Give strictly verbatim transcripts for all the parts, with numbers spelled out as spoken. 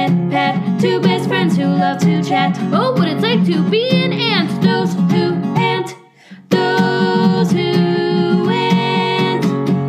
Ant Pat, two best friends who love to chat. Oh, what it's like to be an ant. Those who ant, those who ant.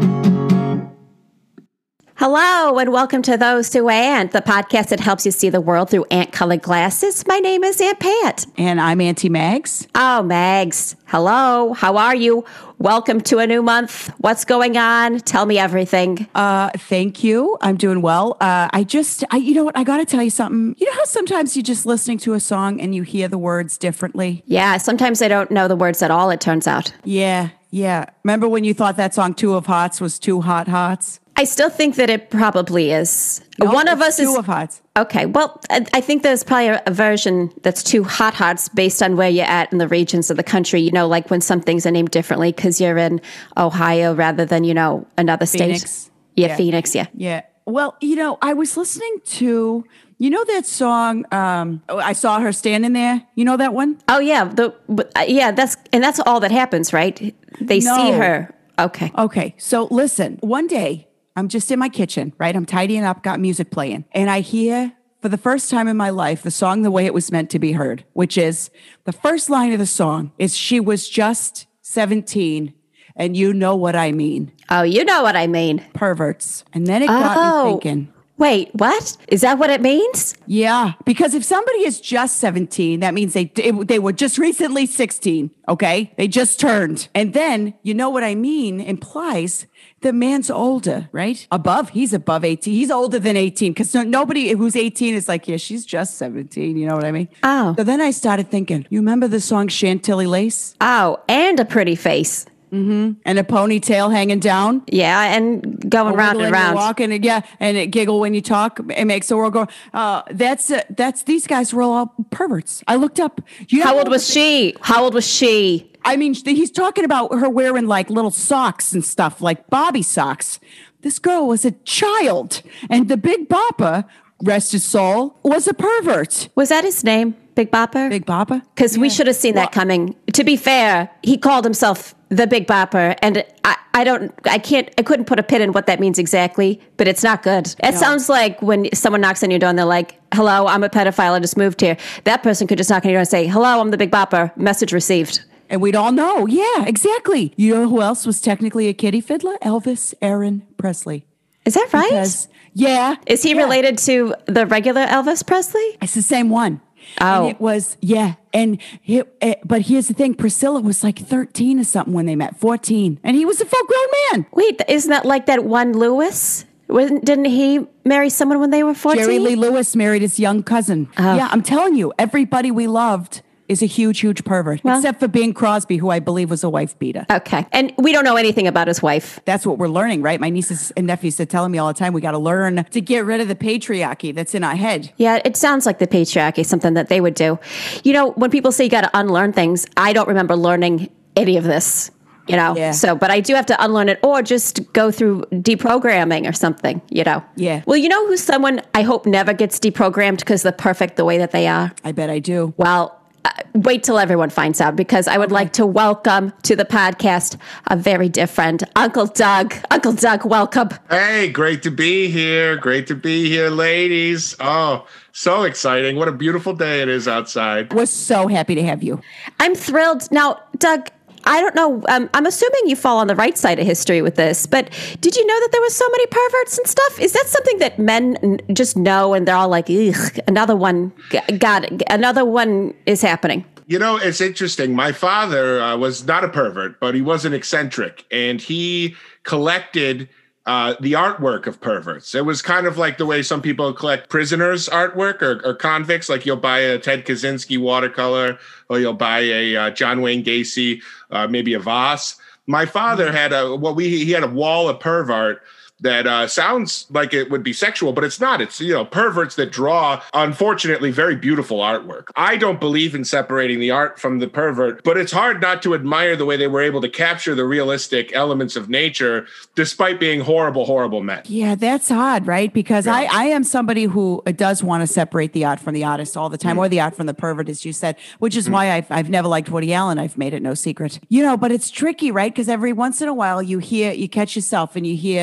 Hello, and welcome to Those Who Ant, the podcast that helps you see the world through ant-colored glasses. My name is Aunt Pat. And I'm Auntie Mags. Oh, Mags. Hello. How are you? Welcome to a new month. What's going on? Tell me everything. Uh, thank you. I'm doing well. Uh, I just, I, you know what? I got to tell you something. You know how sometimes you're just listening to a song and you hear the words differently? Yeah, sometimes I don't know the words at all, it turns out. Yeah, yeah. Remember when you thought that song Two of Hearts was Two Hot Hearts? I still think that it probably is. No, One of it's us Two is. of Hearts. Okay, well, I I think there's probably a, a version that's two hot hearts based on where you're at in the regions of the country. You know, like when some things are named differently because you're in Ohio rather than, you know, another Phoenix. state. Yeah, Yeah. Phoenix, yeah. Yeah. Well, you know, I was listening to, you know, that song, um, I Saw Her Standing There. You know that one? Oh, yeah. The uh, yeah, that's and that's all that happens, right? They No. see her. Okay. Okay, so listen, one day I'm just in my kitchen, right? I'm tidying up, got music playing, and I hear for the first time in my life the song the way it was meant to be heard, which is the first line of the song is she was just seventeen, and you know what I mean. Oh, you know what I mean. Perverts. And then it got me Oh. thinking, Wait, what? Is that what it means? yeah, because if somebody is just seventeen, that means they it, they were just recently sixteen, okay? They just turned. And then, you know what I mean, implies the man's older, right? Above, he's above eighteen. He's older than eighteen because no, nobody who's eighteen is like, yeah, she's just seventeen. You know what I mean? Oh. So then I started thinking, you remember the song Chantilly Lace? Oh, and a pretty face. And a ponytail hanging down? Yeah, and going round Wiggle and when you round. walk and yeah, and it giggle when you talk. It makes the world go. Uh, that's uh, that's these guys were all perverts. I looked up. You How know old what was she? How old was she? I mean, he's talking about her wearing like little socks and stuff, like Bobby socks. This girl was a child, and the Big Bopper, rest his soul, was a pervert. Was that his name? Big Bopper? Big Bopper? Because we Yeah. should have seen that coming. To be fair, he called himself the Big Bopper, and I, I don't, I can't, I couldn't put a pin in what that means exactly, but it's not good. It No. sounds like when someone knocks on your door and they're like, hello, I'm a pedophile, I just moved here. That person could just knock on your door and say, hello, I'm the Big Bopper, message received. And we'd all know. Yeah, exactly. You know who else was technically a kitty fiddler? Elvis Aaron Presley. Is that right? Because, yeah. Is he yeah. related to the regular Elvis Presley? It's the same one. Oh. And it was, yeah. And it, it, but here's the thing. Priscilla was like thirteen or something when they met, fourteen. And he was a full grown man. Wait, isn't that like that one Lewis? Wasn't, didn't he marry someone when they were fourteen? Jerry Lee Lewis married his young cousin. Oh. Yeah, I'm telling you, everybody we loved is a huge, huge pervert. Well- Except for Bing Crosby, who I believe was a wife beater. Okay. And we don't know anything about his wife. That's what we're learning, right? My nieces and nephews are telling me all the time, we got to learn to get rid of the patriarchy that's in our head. Yeah, it sounds like the patriarchy, something that they would do. You know, when people say you got to unlearn things, I don't remember learning any of this, you know? Yeah. So, but I do have to unlearn it or just go through deprogramming or something, you know? Yeah. Well, you know who's someone I hope never gets deprogrammed because they're perfect the way that they are? I bet I do. Well, uh, wait till everyone finds out because I would like to welcome to the podcast a very dear friend, Uncle Doug. Uncle Doug, welcome. Hey, great to be here. Great to be here, ladies. Oh, so exciting. What a beautiful day it is outside. We're so happy to have you. I'm thrilled. Now, Doug, I don't know. Um, I'm assuming you fall on the right side of history with this, but did you know that there were so many perverts and stuff? Is that something that men n- just know and they're all like, ugh, another one, g- God, another one is happening? You know, it's interesting. My father uh, was not a pervert, but he was an eccentric, and he collected uh, the artwork of perverts. It was kind of like the way some people collect prisoners' artwork or, or convicts, like you'll buy a Ted Kaczynski watercolor or you'll buy a uh, John Wayne Gacy, uh, maybe a Voss. My father had a, well, we, he had a wall of perv art that uh, sounds like it would be sexual, but it's not. It's, you know, perverts that draw, unfortunately, very beautiful artwork. I don't believe in separating the art from the pervert, but it's hard not to admire the way they were able to capture the realistic elements of nature despite being horrible, horrible men. Yeah, that's odd, right? Because Yeah. I, I am somebody who does want to separate the art from the artist all the time, Mm. or the art from the pervert, as you said, which is why I've, I've never liked Woody Allen. I've made it no secret. You know, but it's tricky, right? Because every once in a while you hear, you catch yourself and you hear the way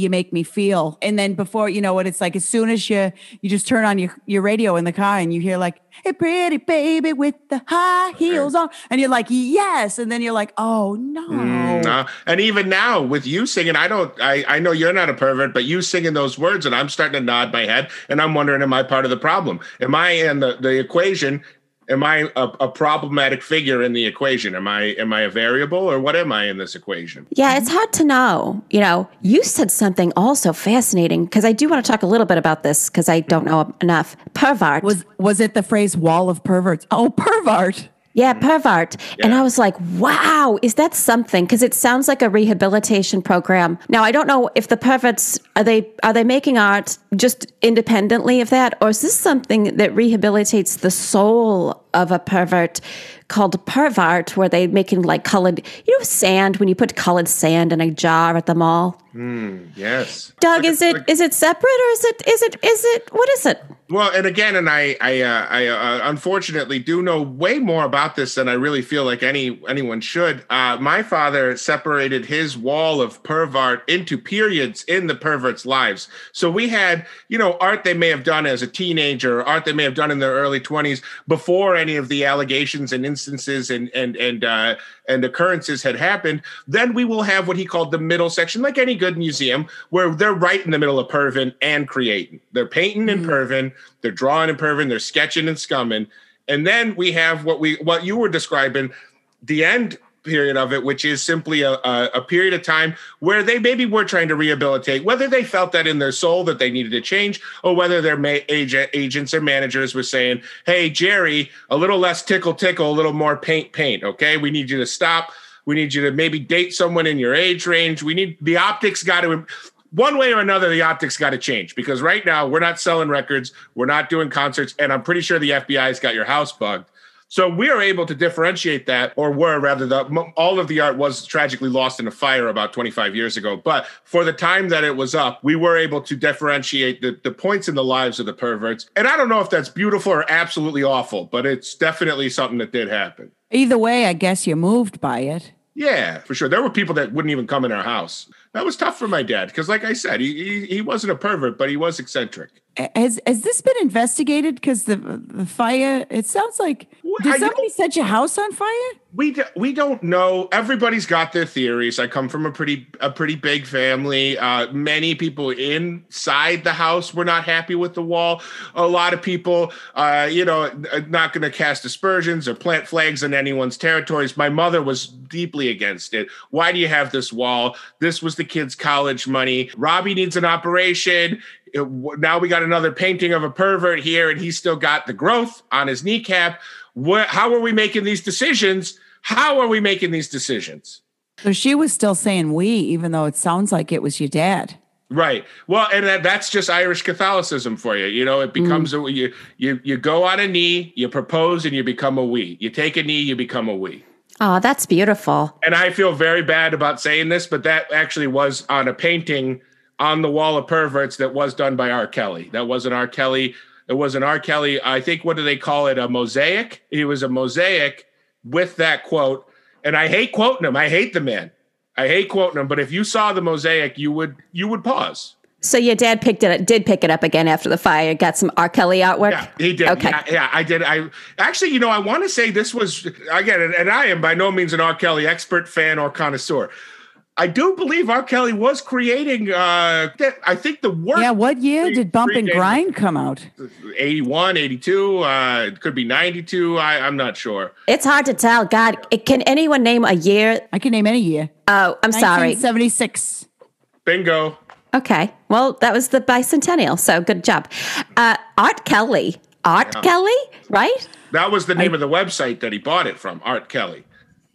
you make me feel. And then before, you know what it's like, as soon as you, you just turn on your, your radio in the car and you hear like, hey, pretty baby with the high heels on. And you're like, yes. And then you're like, oh no. Mm, uh, and even now with you singing, I don't, I, I know you're not a pervert, but you singing those words and I'm starting to nod my head and I'm wondering, am I part of the problem? Am I in the, the equation? Am I a, a problematic figure in the equation? Am I am I a variable or what am I in this equation? Yeah, it's hard to know. You know, you said something also fascinating because I do want to talk a little bit about this because I don't know enough. Pervert. Was was it the phrase wall of perverts? Oh, pervert. Yeah, pervert. Yeah. And I was like, wow, is that something? Because it sounds like a rehabilitation program. Now, I don't know if the perverts, are they are they making art just independently of that? Or is this something that rehabilitates the soul of a pervert called pervert, where they making like colored, you know, sand, when you put colored sand in a jar at the mall? Mm, yes. Doug, is it is it separate or is it is it is it what is it? Well, and again, and I I uh, I uh, unfortunately do know way more about this than I really feel like any anyone should. Uh, my father separated his wall of pervert into periods in the perverts' lives. So we had, you know, art they may have done as a teenager, art they may have done in their early twenties before any of the allegations and instances and and and uh, and occurrences had happened. Then we will have what he called the middle section, like any good museum, where they're right in the middle of perving and creating. They're painting and perving, they're drawing and perving, they're sketching and scumming. And then we have what we what you were describing, the end period of it, which is simply a, a, a period of time where they maybe were trying to rehabilitate, whether they felt that in their soul that they needed to change, or whether their ma- agent, agents or managers were saying, hey, Jerry, a little less tickle, tickle, a little more paint, paint. Okay, we need you to stop. We need you to maybe date someone in your age range. We need the optics got to, one way or another, the optics got to change, because right now we're not selling records. We're not doing concerts. And I'm pretty sure the F B I's got your house bugged. So we are able to differentiate that, or were rather, the all of the art was tragically lost in a fire about twenty-five years ago. But for the time that it was up, we were able to differentiate the, the points in the lives of the perverts. And I don't know if that's beautiful or absolutely awful, but it's definitely something that did happen. Either way, I guess you're moved by it. Yeah, for sure. There were people that wouldn't even come in our house. That was tough for my dad because, like I said, he, he he wasn't a pervert, but he was eccentric. Has has this been investigated? Because the the fire, it sounds like, did somebody set your house on fire? We do, we don't know. Everybody's got their theories. I come from a pretty a pretty big family. Uh, many people inside the house were not happy with the wall. A lot of people, uh, you know, not going to cast aspersions or plant flags in anyone's territories. My mother was deeply against it. Why do you have this wall? This was the kids' college money. Robbie needs an operation. It, now we got another painting of a pervert here, and he's still got the growth on his kneecap. What, how are we making these decisions? How are we making these decisions? So she was still saying we, even though it sounds like it was your dad. Right. Well, and that, that's just Irish Catholicism for you. You know, it becomes mm. a, you, you, you go on a knee, you propose, and you become a we. You take a knee, you become a we. Oh, that's beautiful. And I feel very bad about saying this, but that actually was on a painting on the wall of perverts that was done by R. Kelly. That wasn't R. Kelly. It was an R. Kelly, I think, what do they call it? A mosaic? It was a mosaic with that quote. And I hate quoting him. I hate the man. I hate quoting him. But if you saw the mosaic, you would you would pause. So your dad picked it, did pick it up again after the fire, got some R. Kelly artwork? Yeah, he did. Okay. Yeah, yeah, I did. I actually, you know, I want to say this was, again, and, and I am by no means an R. Kelly expert, fan, or connoisseur. I do believe R. Kelly was creating, uh, I think the work. Yeah, what year did Bump and Grind come out? eighty-one, eighty-two, uh, it could be ninety-two. I, I'm not sure. It's hard to tell. God, it, can anyone name a year? I can name any year. Oh, I'm sorry. nineteen seventy-six. Bingo. Okay. Well, that was the bicentennial, so good job. Uh, Art Kelly. Art yeah. Kelly, right? That was the name I, of the website that he bought it from, Art Kelly.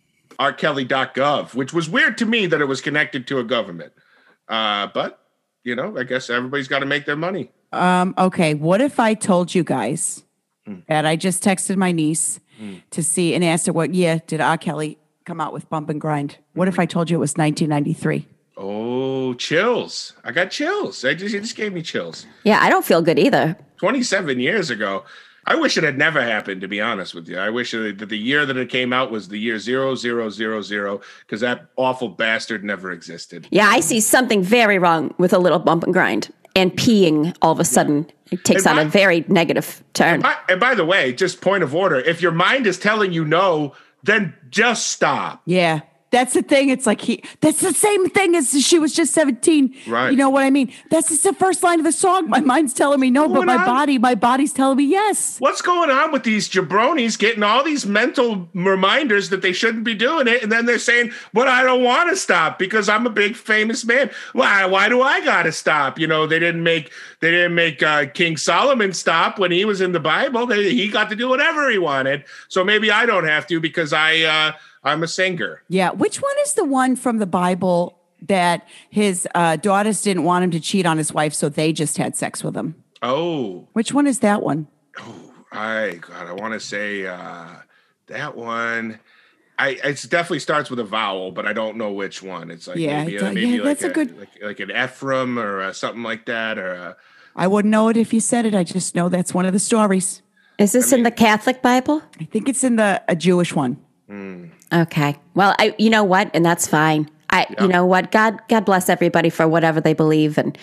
art kelly dot gov, which was weird to me that it was connected to a government. Uh, but, you know, I guess everybody's got to make their money. Um, okay, what if I told you guys mm. that I just texted my niece mm. to see and asked her what year did R. Kelly come out with Bump and Grind? What mm. if I told you it was nineteen ninety-three? Oh, chills. I got chills. I just, it just gave me chills. Yeah, I don't feel good either. twenty-seven years ago. I wish it had never happened, to be honest with you. I wish that the year that it came out was the year zero zero zero zero, because that awful bastard never existed. Yeah, I see something very wrong with a little bump and grind. And peeing all of a sudden it takes And on by- a very negative turn. And by, and by the way, just point of order, if your mind is telling you no, then just stop. Yeah. That's the thing. It's like he, that's the same thing as she was just seventeen. Right. You know what I mean? That's just the first line of the song. My mind's telling me no, What's but my going on? body, my body's telling me yes. What's going on with these jabronis getting all these mental reminders that they shouldn't be doing it? And then they're saying, but I don't want to stop because I'm a big famous man. Why, why do I got to stop? You know, they didn't make, they didn't make uh, King Solomon stop when he was in the Bible. They, he got to do whatever he wanted. So maybe I don't have to because I, uh, I'm a singer. Yeah. Which one is the one from the Bible that his uh, daughters didn't want him to cheat on his wife, so they just had sex with him? Oh, Which one is that one? I God, I want to say uh, that one. I it definitely starts with a vowel, but I don't know which one. It's like Yeah, maybe, it uh, does. maybe Yeah, like that's a a, good- like, like an Ephraim or uh, something like that, or uh, I wouldn't know it if you said it. I just know that's one of the stories. Is this in the Catholic Bible? I think it's in the a Jewish one. Okay. Well, I, you know what? And that's fine. I, you know what? God, God bless everybody for whatever they believe, and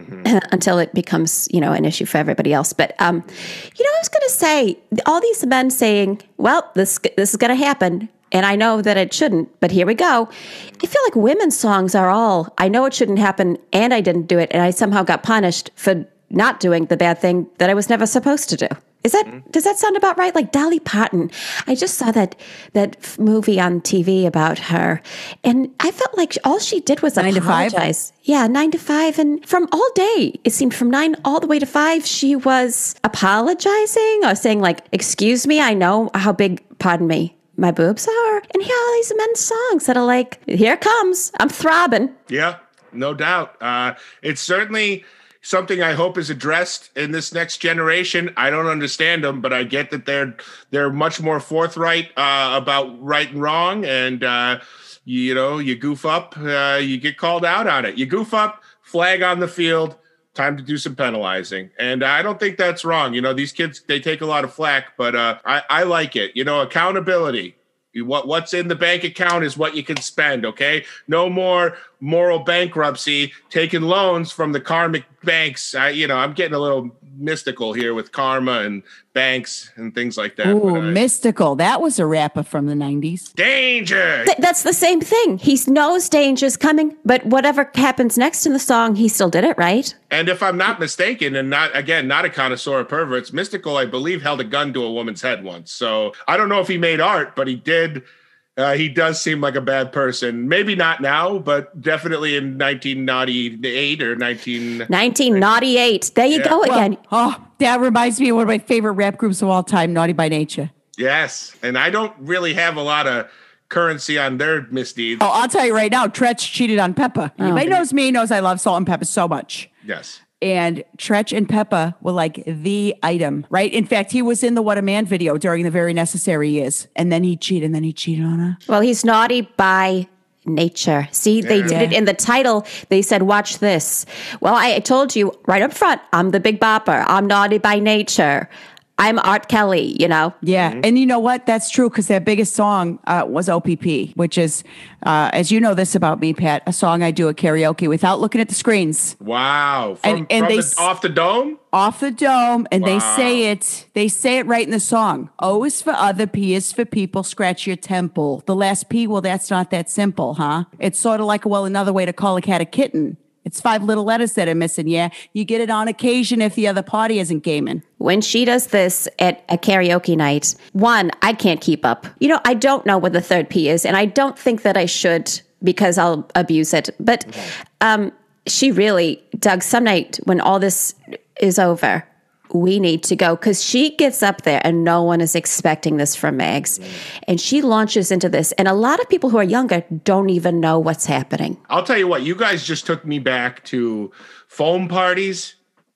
until it becomes, you know, an issue for everybody else. But, um, you know, I was going to say, all these men saying, "Well, this this is going to happen," and I know that it shouldn't, but here we go. I feel like women's songs are all, I know it shouldn't happen, and I didn't do it, and I somehow got punished for not doing the bad thing that I was never supposed to do. Is that, does that sound about right? Like Dolly Parton. I just saw that that f- movie on T V about her, and I felt like all she did was Nine to Five? apologize. Yeah, nine to five, and from all day, it seemed from nine all the way to five, she was apologizing or saying like, "Excuse me, I know how big, pardon me, my boobs are," and here are all these men's songs that are like, "Here it comes, I'm throbbing." yeah, no doubt. Uh, it's certainly something I hope is addressed in this next generation. I don't understand them, but I get that they're they're much more forthright uh, about right and wrong. And uh, you, you know, you goof up, uh, you get called out on it. You goof up, flag on the field. Time to do some penalizing. And I don't think that's wrong. You know, these kids, they take a lot of flack, but uh, I, I like it. You know, accountability. You- What what's in the bank account is what you can spend. Okay, no more moral bankruptcy, taking loans from the karmic banks. I, you know, I'm getting a little mystical here with karma and banks and things like that. Ooh, but, uh, mystical. That was a rapper from the nineties. danger. Th- that's the same thing. He knows danger's coming, but whatever happens next in the song, he still did it, right? And if I'm not mistaken, and not again, not a connoisseur of perverts, Mystical, I believe, held a gun to a woman's head once. So I don't know if he made art, but he did. Uh, he does seem like a bad person. Maybe not now, but definitely in nineteen ninety-eight or nineteen. nineteen ninety-eight. There you Yeah. go Well, again. Oh, that reminds me of one of my favorite rap groups of all time, Naughty by Nature. Yes, and I don't really have a lot of currency on their misdeeds. Oh, I'll tell you right now, Tretch cheated on Peppa. Anybody knows me knows I love salt and pepper so much. Yes. And Tretch and Peppa were like the item, right? In fact, he was in the What a Man video during the Very Necessary Years. And then he cheated, and then he cheated on her. Well, he's naughty by nature. See, they did it in the title. They said, "Watch this." Well, I, I told you right up front, I'm the Big Bopper. I'm naughty by nature. I'm Art Kelly, you know? Yeah. And you know what? That's true, because their biggest song uh, was O P P, which is, uh, as you know this about me, Pat, a song I do at karaoke without looking at the screens. Wow. From, And- and from they the, s- off the dome? Off the dome, and they Wow. say it, they say it right in the song. O is for other, P is for people, scratch your temple. The last P, well, that's not that simple, huh? It's sort of like, well, another way to call a cat a kitten. It's five little letters that are missing, yeah? You get it on occasion if the other party isn't gaming. When she does this at a karaoke night, one, I can't keep up. You know, I don't know what the third P is, and I don't think that I should because I'll abuse it. But um, she really, Doug, some night when all this is over, we need to go, because she gets up there and no one is expecting this from Megs. And she launches into this. And a lot of people who are younger don't even know what's happening. I'll tell you what, you guys just took me back to foam parties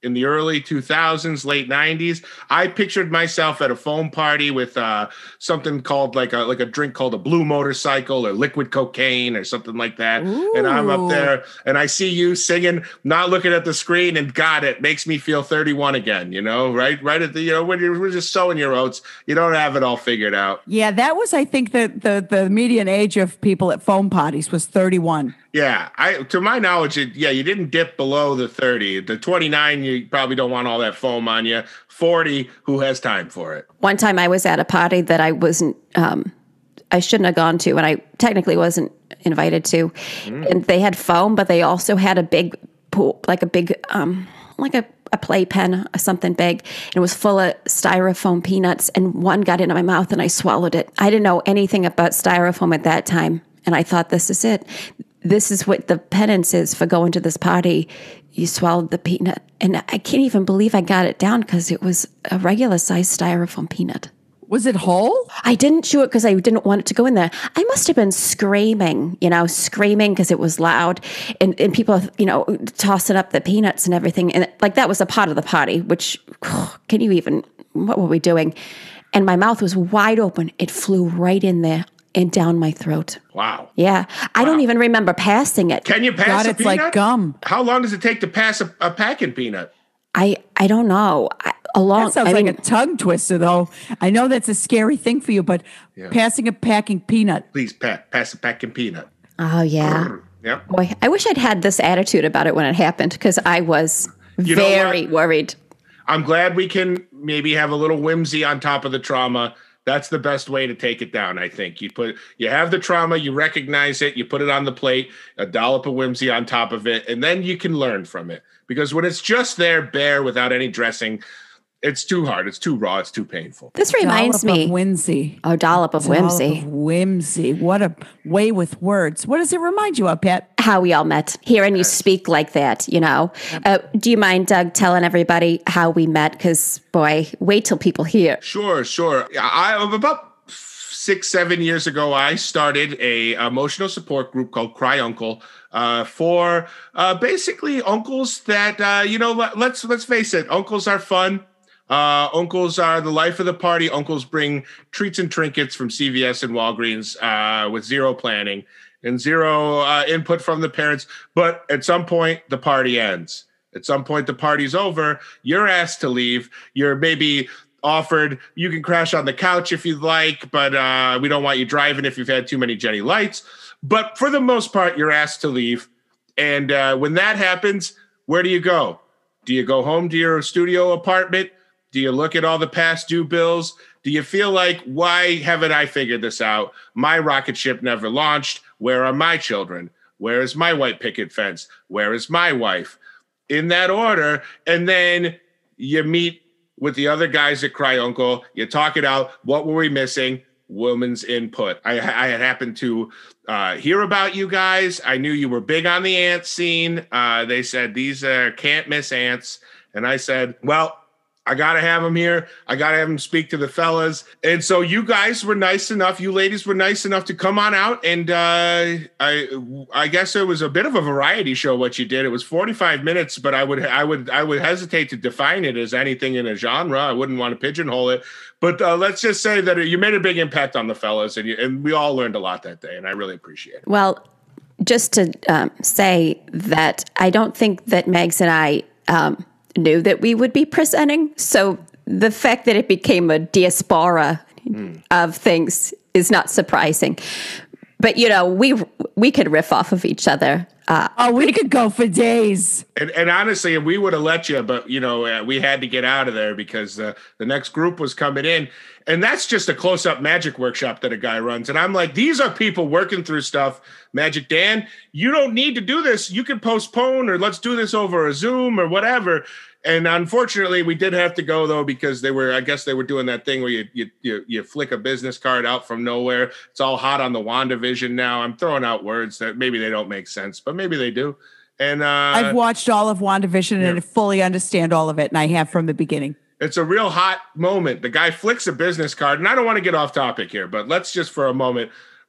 in the early two thousands, late nineties, I pictured myself at a foam party with uh, something called like a like a drink called a blue motorcycle or liquid cocaine or something like that. Ooh. And I'm up there and I see you singing, not looking at the screen, and God, it makes me feel thirty-one again, you know, right? Right at the, you know, when you're just sowing your oats, you don't have it all figured out. Yeah, that was, I think, the the, the median age of people at foam parties was thirty-one. Yeah, I to my knowledge, it, yeah, you didn't dip below the thirty. The twenty-nine, you probably don't want all that foam on you. forty, who has time for it? One time I was at a party that I wasn't, um, I shouldn't have gone to, and I technically wasn't invited to. Mm. And they had foam, but they also had a big pool, like a big, um, like a, a playpen or something big. And it was full of styrofoam peanuts, and one got into my mouth and I swallowed it. I didn't know anything about styrofoam at that time. And I thought, this is it. This is what the penance is for going to this party. You swallowed the peanut. And I can't even believe I got it down because it was a regular sized styrofoam peanut. Was it whole? I didn't chew it because I didn't want it to go in there. I must have been screaming, you know, screaming because it was loud. And, and people, you know, tossing up the peanuts and everything. And like that was a part of the party, which oh, can you even, what were we doing? And my mouth was wide open. It flew right in there and down my throat. Wow. Yeah. I wow. don't even remember passing it. Can you pass God, a it's peanut? like gum. How long does it take to pass a, a packing peanut? I, I don't know. I, a long, that sounds I like mean, a tongue twister, though. I know that's a scary thing for you, but yeah. passing a packing peanut. Please pa- pass a packing peanut. Oh, yeah. Yeah. Boy, I wish I'd had this attitude about it when it happened because I was you very worried. I'm glad we can maybe have a little whimsy on top of the trauma. That's the best way to take it down, I think. You put, you have the trauma, you recognize it, you put it on the plate, a dollop of whimsy on top of it, and then you can learn from it. Because when it's just there, bare, without any dressing, it's too hard, it's too raw, it's too painful. This reminds dollop me. Of whimsy. Oh, dollop of dollop whimsy. Of whimsy. What a way with words. What does it remind you of, Pat? How we all met. Hearing you speak like that, you know. Uh, do you mind, Doug, telling everybody how we met? Because, boy, wait till people hear. Sure, sure. I about six, seven years ago, I started a emotional support group called Cry Uncle uh, for uh, basically uncles that, uh, you know, let, let's let's face it, uncles are fun. Uh, uncles are the life of the party. Uncles bring treats and trinkets from C V S and Walgreens uh, with zero planning and zero uh, input from the parents. But at some point, the party ends. At some point, the party's over. You're asked to leave. You're maybe offered, you can crash on the couch if you'd like, but uh, we don't want you driving if you've had too many Jenny Lights. But for the most part, you're asked to leave. And uh, when that happens, where do you go? Do you go home to your studio apartment? Do you look at all the past due bills? Do you feel like, why haven't I figured this out? My rocket ship never launched. Where are my children? Where is my white picket fence? Where is my wife? In that order. And then you meet with the other guys at Cry Uncle. You talk it out. What were we missing? Women's input. I, I had happened to uh, hear about you guys. I knew you were big on the ant scene. Uh, they said, these uh, can't miss ants. And I said, well, I got to have him here. I got to have him speak to the fellas. And so you guys were nice enough, you ladies were nice enough to come on out. And uh, I I guess it was a bit of a variety show what you did. It was forty-five minutes, but I would I would I would hesitate to define it as anything in a genre. I wouldn't want to pigeonhole it. But uh, let's just say that you made a big impact on the fellas, and you, and we all learned a lot that day, and I really appreciate it. Well, just to um, say that I don't think that Megs and I um, knew that we would be presenting. So the fact that it became a diaspora mm. of things is not surprising. But, you know, we we could riff off of each other. Uh, oh, we could go for days. And, and honestly, we would have let you, but, you know, uh, we had to get out of there because uh, the next group was coming in. And that's just a close-up magic workshop that a guy runs. And I'm like, these are people working through stuff. Magic Dan, you don't need to do this. You can postpone, or let's do this over a Zoom or whatever. And unfortunately, we did have to go, though, because they were, I guess they were doing that thing where you you you, you flick a business card out from nowhere. It's all hot on the WandaVision now. I'm throwing out words that maybe they don't make sense, but maybe they do. And uh, I've watched all of WandaVision yeah. and fully understand all of it, and I have from the beginning. It's a real hot moment. The guy flicks a business card, and I don't want to get off topic here, but let's just for a moment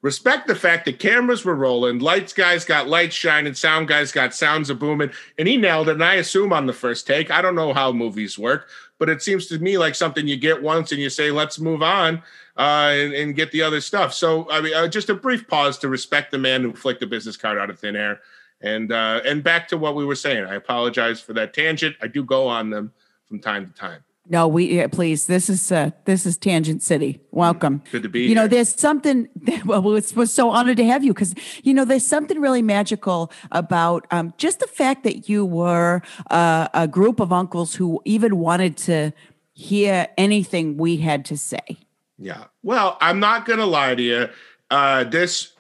Respect the fact that cameras were rolling, lights guys got lights shining, sound guys got sounds a booming, and he nailed it. And I assume on the first take, I don't know how movies work, but it seems to me like something you get once and you say, let's move on uh, and, and get the other stuff. So, I mean, uh, just a brief pause to respect the man who flicked the business card out of thin air. And uh, and back to what we were saying. I apologize for that tangent. I do go on them from time to time. No, we yeah, please. This is uh, this is Tangent City. Welcome. Good to be You here. know, there's something. Well, we're we're so honored to have you because you know there's something really magical about um, just the fact that you were uh, a group of uncles who even wanted to hear anything we had to say. Yeah. Well, I'm not going to lie to you. Uh, this,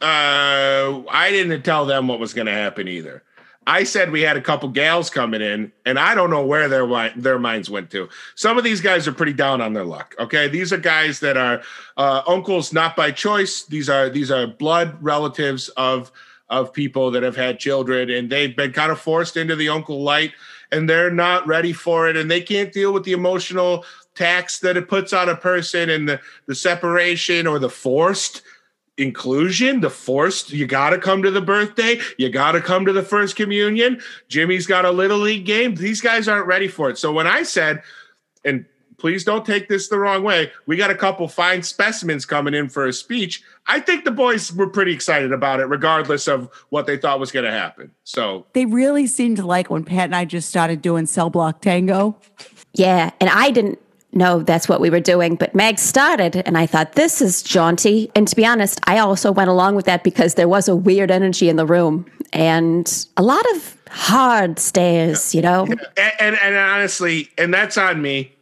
uh, I didn't tell them what was going to happen either. I said we had a couple gals coming in, and I don't know where their their minds went to. Some of these guys are pretty down on their luck. Okay, these are guys that are uh, uncles not by choice. These are these are blood relatives of of people that have had children, and they've been kind of forced into the uncle light, and they're not ready for it, and they can't deal with the emotional tax that it puts on a person, and the the separation or the forced inclusion, the forced, you got to come to the birthday, you got to come to the first communion. Jimmy's got a little league game. These guys aren't ready for it. So when I said, and please don't take this the wrong way, we got a couple fine specimens coming in for a speech, I think the boys were pretty excited about it, regardless of what they thought was going to happen. So They really seemed to like when Pat and I just started doing cell block tango. Yeah, and I didn't know that's what we were doing, but Meg started, and I thought, this is jaunty. And to be honest, I also went along with that because there was a weird energy in the room and a lot of hard stares, you know? and, and, and honestly, and that's on me.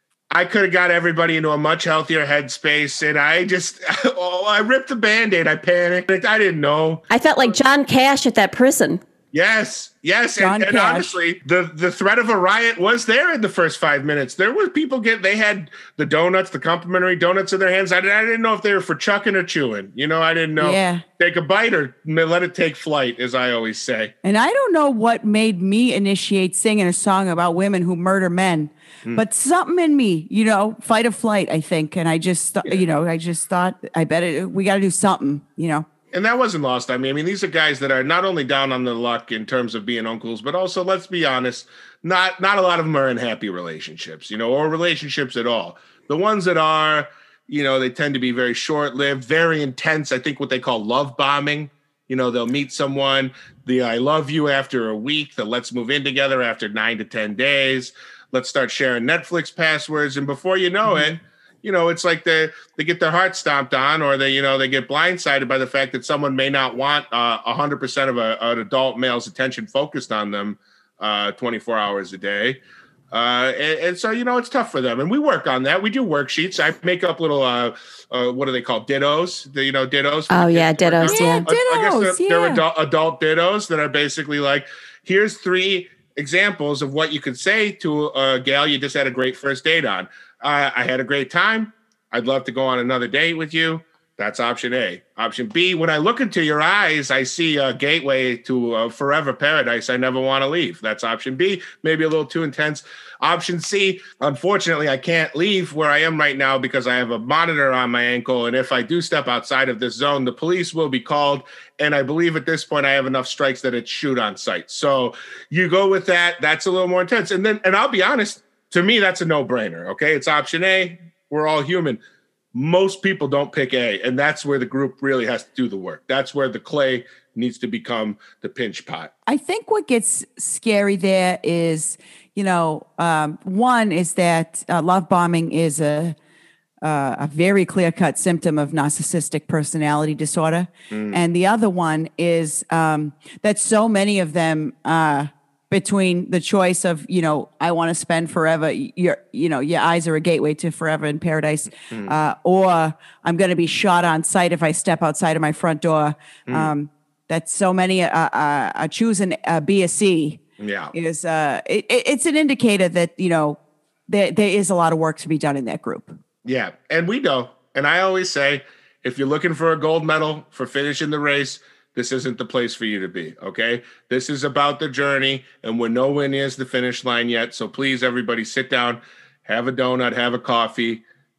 I could have got everybody into a much healthier headspace, and I just, oh, I ripped the Band-Aid. I panicked. I didn't know. I felt like John Cash at that prison. Yes, yes, John and, and Cash. honestly, the the threat of a riot was there in the first five minutes. There were people get they had the donuts, the complimentary donuts in their hands. I, I didn't know if they were for chucking or chewing. You know, I didn't know. Yeah. Take a bite or let it take flight, as I always say. And I don't know what made me initiate singing a song about women who murder men, Hmm. but something in me, you know, fight or flight, I think. And I just, th- you know, I just thought, I bet it, we got to do something, you know. And that wasn't lost on me. I mean, these are guys that are not only down on the luck in terms of being uncles, but also, let's be honest, not not a lot of them are in happy relationships, you know, or relationships at all. The ones that are, you know, they tend to be very short-lived, very intense. I think what they call love bombing. You know, they'll meet someone, the I love you after a week, the let's move in together after nine to ten days. Let's start sharing Netflix passwords. And before you know mm-hmm. it, you know, it's like they they get their heart stomped on, or they, you know, they get blindsided by the fact that someone may not want uh, one hundred percent of a, an adult male's attention focused on them uh, twenty-four hours a day. Uh, and, and so, you know, it's tough for them. And we work on that. We do worksheets. I make up little, uh, uh, what do they call dittos? The, you know, dittos. Oh, yeah, dittos, yeah. Yeah, dittos, I, I guess they're, they're yeah. adult, adult dittos that are basically like, here's three examples of what you could say to a gal you just had a great first date on. Uh, I had a great time. I'd love to go on another date with you. That's option A. Option B, when I look into your eyes, I see a gateway to a forever paradise I never want to leave. That's option B, maybe a little too intense. Option C, unfortunately, I can't leave where I am right now because I have a monitor on my ankle. And if I do step outside of this zone, the police will be called. And I believe at this point I have enough strikes that it's shoot on sight. So you go with that. That's a little more intense. And then, and I'll be honest, to me, that's a no-brainer. Okay, it's option A. We're all human. Most people don't pick A, and that's where the group really has to do the work. That's where the clay needs to become the pinch pot. I think what gets scary there is, you know, um, one is that uh, love bombing is a uh, a very clear-cut symptom of narcissistic personality disorder, mm. and the other one is um, that so many of them. Uh, between the choice of, you know, I want to spend forever, your, you know, your eyes are a gateway to forever in paradise, mm. uh, or I'm going to be shot on sight if I step outside of my front door. Mm. Um, that so many uh, uh, are choosing uh, B a C. Yeah. Is uh, it, it's an indicator that, you know, there, there is a lot of work to be done in that group. Yeah. And we know, and I always say, if you're looking for a gold medal for finishing the race, this isn't the place for you to be, okay? This is about the journey, and we're nowhere near the finish line yet. So please, everybody, sit down, have a donut, have a coffee.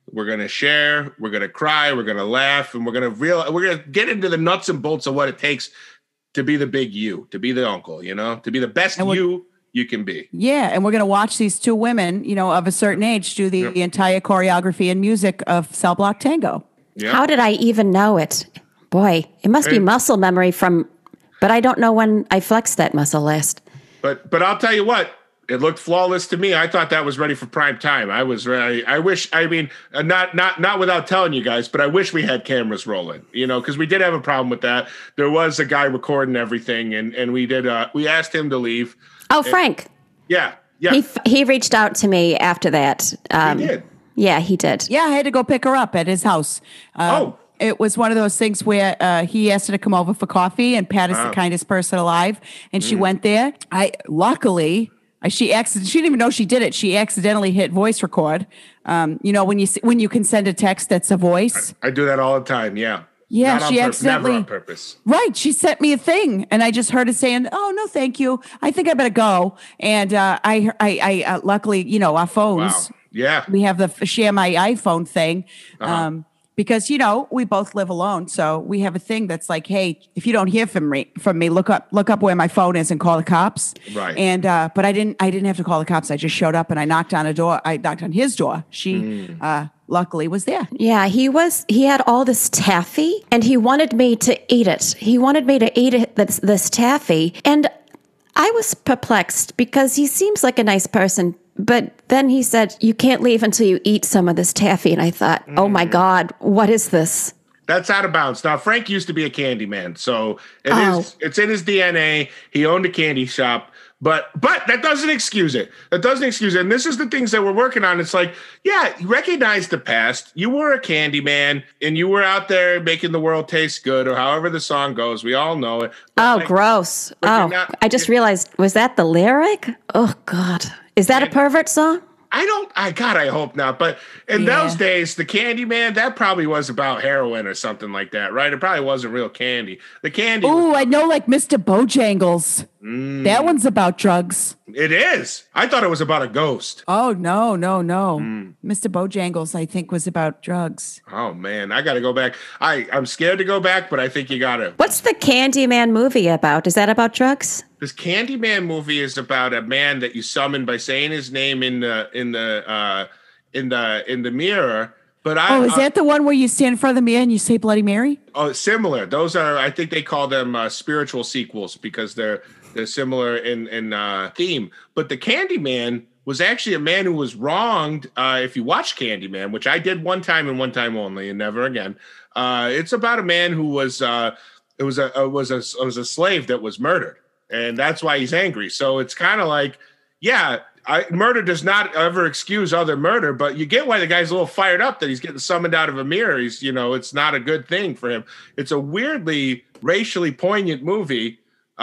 We're gonna share. We're gonna cry. We're gonna laugh, and we're gonna real. We're gonna get into the nuts and bolts of what it takes to be the big you, to be the uncle. You know, to be the best you you can be. Yeah, and we're going to watch these two women, you know, of a certain age, do the, Yep. the entire choreography and music of Cell Block Tango. Yeah. How did I even know it? Boy, it must be Hey. muscle memory from, but I don't know when I flexed that muscle last. But but I'll tell you what, it looked flawless to me. I thought that was ready for prime time. I was ready. I wish. I mean, uh, not not not without telling you guys, but I wish we had cameras rolling. You know, because we did have a problem with that. There was a guy recording everything, and and we did. Uh, we asked him to leave. Oh, Frank. Yeah, yeah, He, f- he reached out to me after that. Um, he did. Yeah, he did. Yeah, I had to go pick her up at his house. Um, Oh. It was one of those things where uh, he asked her to come over for coffee, and Pat is the Wow. kindest person alive, and Mm. she went there. I luckily, I, she accident, she didn't even know she did it. She accidentally hit voice record. Um, you know when you s- when you can send a text that's a voice. I do that all the time. Yeah. Yeah, Not on she pur- accidentally- never on purpose. Right. She sent me a thing, and I just heard it saying, "Oh no, thank you. I think I better go." And uh, I, I, I uh, luckily, you know, our phones. Wow. Yeah. We have the f- share my iPhone thing. Uh-huh. Um, because you know we both live alone, so we have a thing that's like, hey, if you don't hear from me, from me, look up, look up where my phone is and call the cops. Right. And uh, but I didn't, I didn't have to call the cops. I just showed up and I knocked on a door. I knocked on his door. She, Mm. uh, luckily, was there. Yeah, he was. He had all this taffy, and he wanted me to eat it. He wanted me to eat it, this, this taffy, and I was perplexed because he seems like a nice person. But then he said, "You can't leave until you eat some of this taffy." And I thought, "Oh my God, what is this?" That's out of bounds. Now, Frank used to be a candy man, so it Oh. is, it's in his D N A. He owned a candy shop, but but that doesn't excuse it. That doesn't excuse it. And this is the things that we're working on. It's like, yeah, you recognize the past. You were a candy man, and you were out there making the world taste good, or however the song goes. We all know it. But Oh, like, gross. but you're Oh, not- I just realized, was that the lyric? Oh, God. Is that a pervert song? I don't, I God, I hope not. But in Yeah. those days, the candy man, that probably was about heroin or something like that, right? It probably wasn't real candy. The candy, was- Oh, I know, like Mister Bojangles. Mm. That one's about drugs. it is. I thought it was about a ghost. Oh no, no, no. Hmm. Mister Bojangles, I think, was about drugs. Oh man, I got to go back. I I'm scared to go back, but I think you got to. What's the Candyman movie about? Is that about drugs? This Candyman movie is about a man that you summon by saying his name in the in the uh, in the in the mirror. But I Oh, is I- that the one where you stand in front of the mirror and you say Bloody Mary? oh similar. Those are I think they call them uh, spiritual sequels because they're they're similar in in uh, theme. But the Candyman was actually a man who was wronged. Uh, if you watch Candyman, which I did one time and one time only, and never again. Uh, it's about a man who was uh, it was a it was a it was a slave that was murdered, and that's why he's angry. So it's kind of like, yeah. I, murder does not ever excuse other murder, but you get why the guy's a little fired up that he's getting summoned out of a mirror. He's, you know, it's not a good thing for him. It's a weirdly racially poignant movie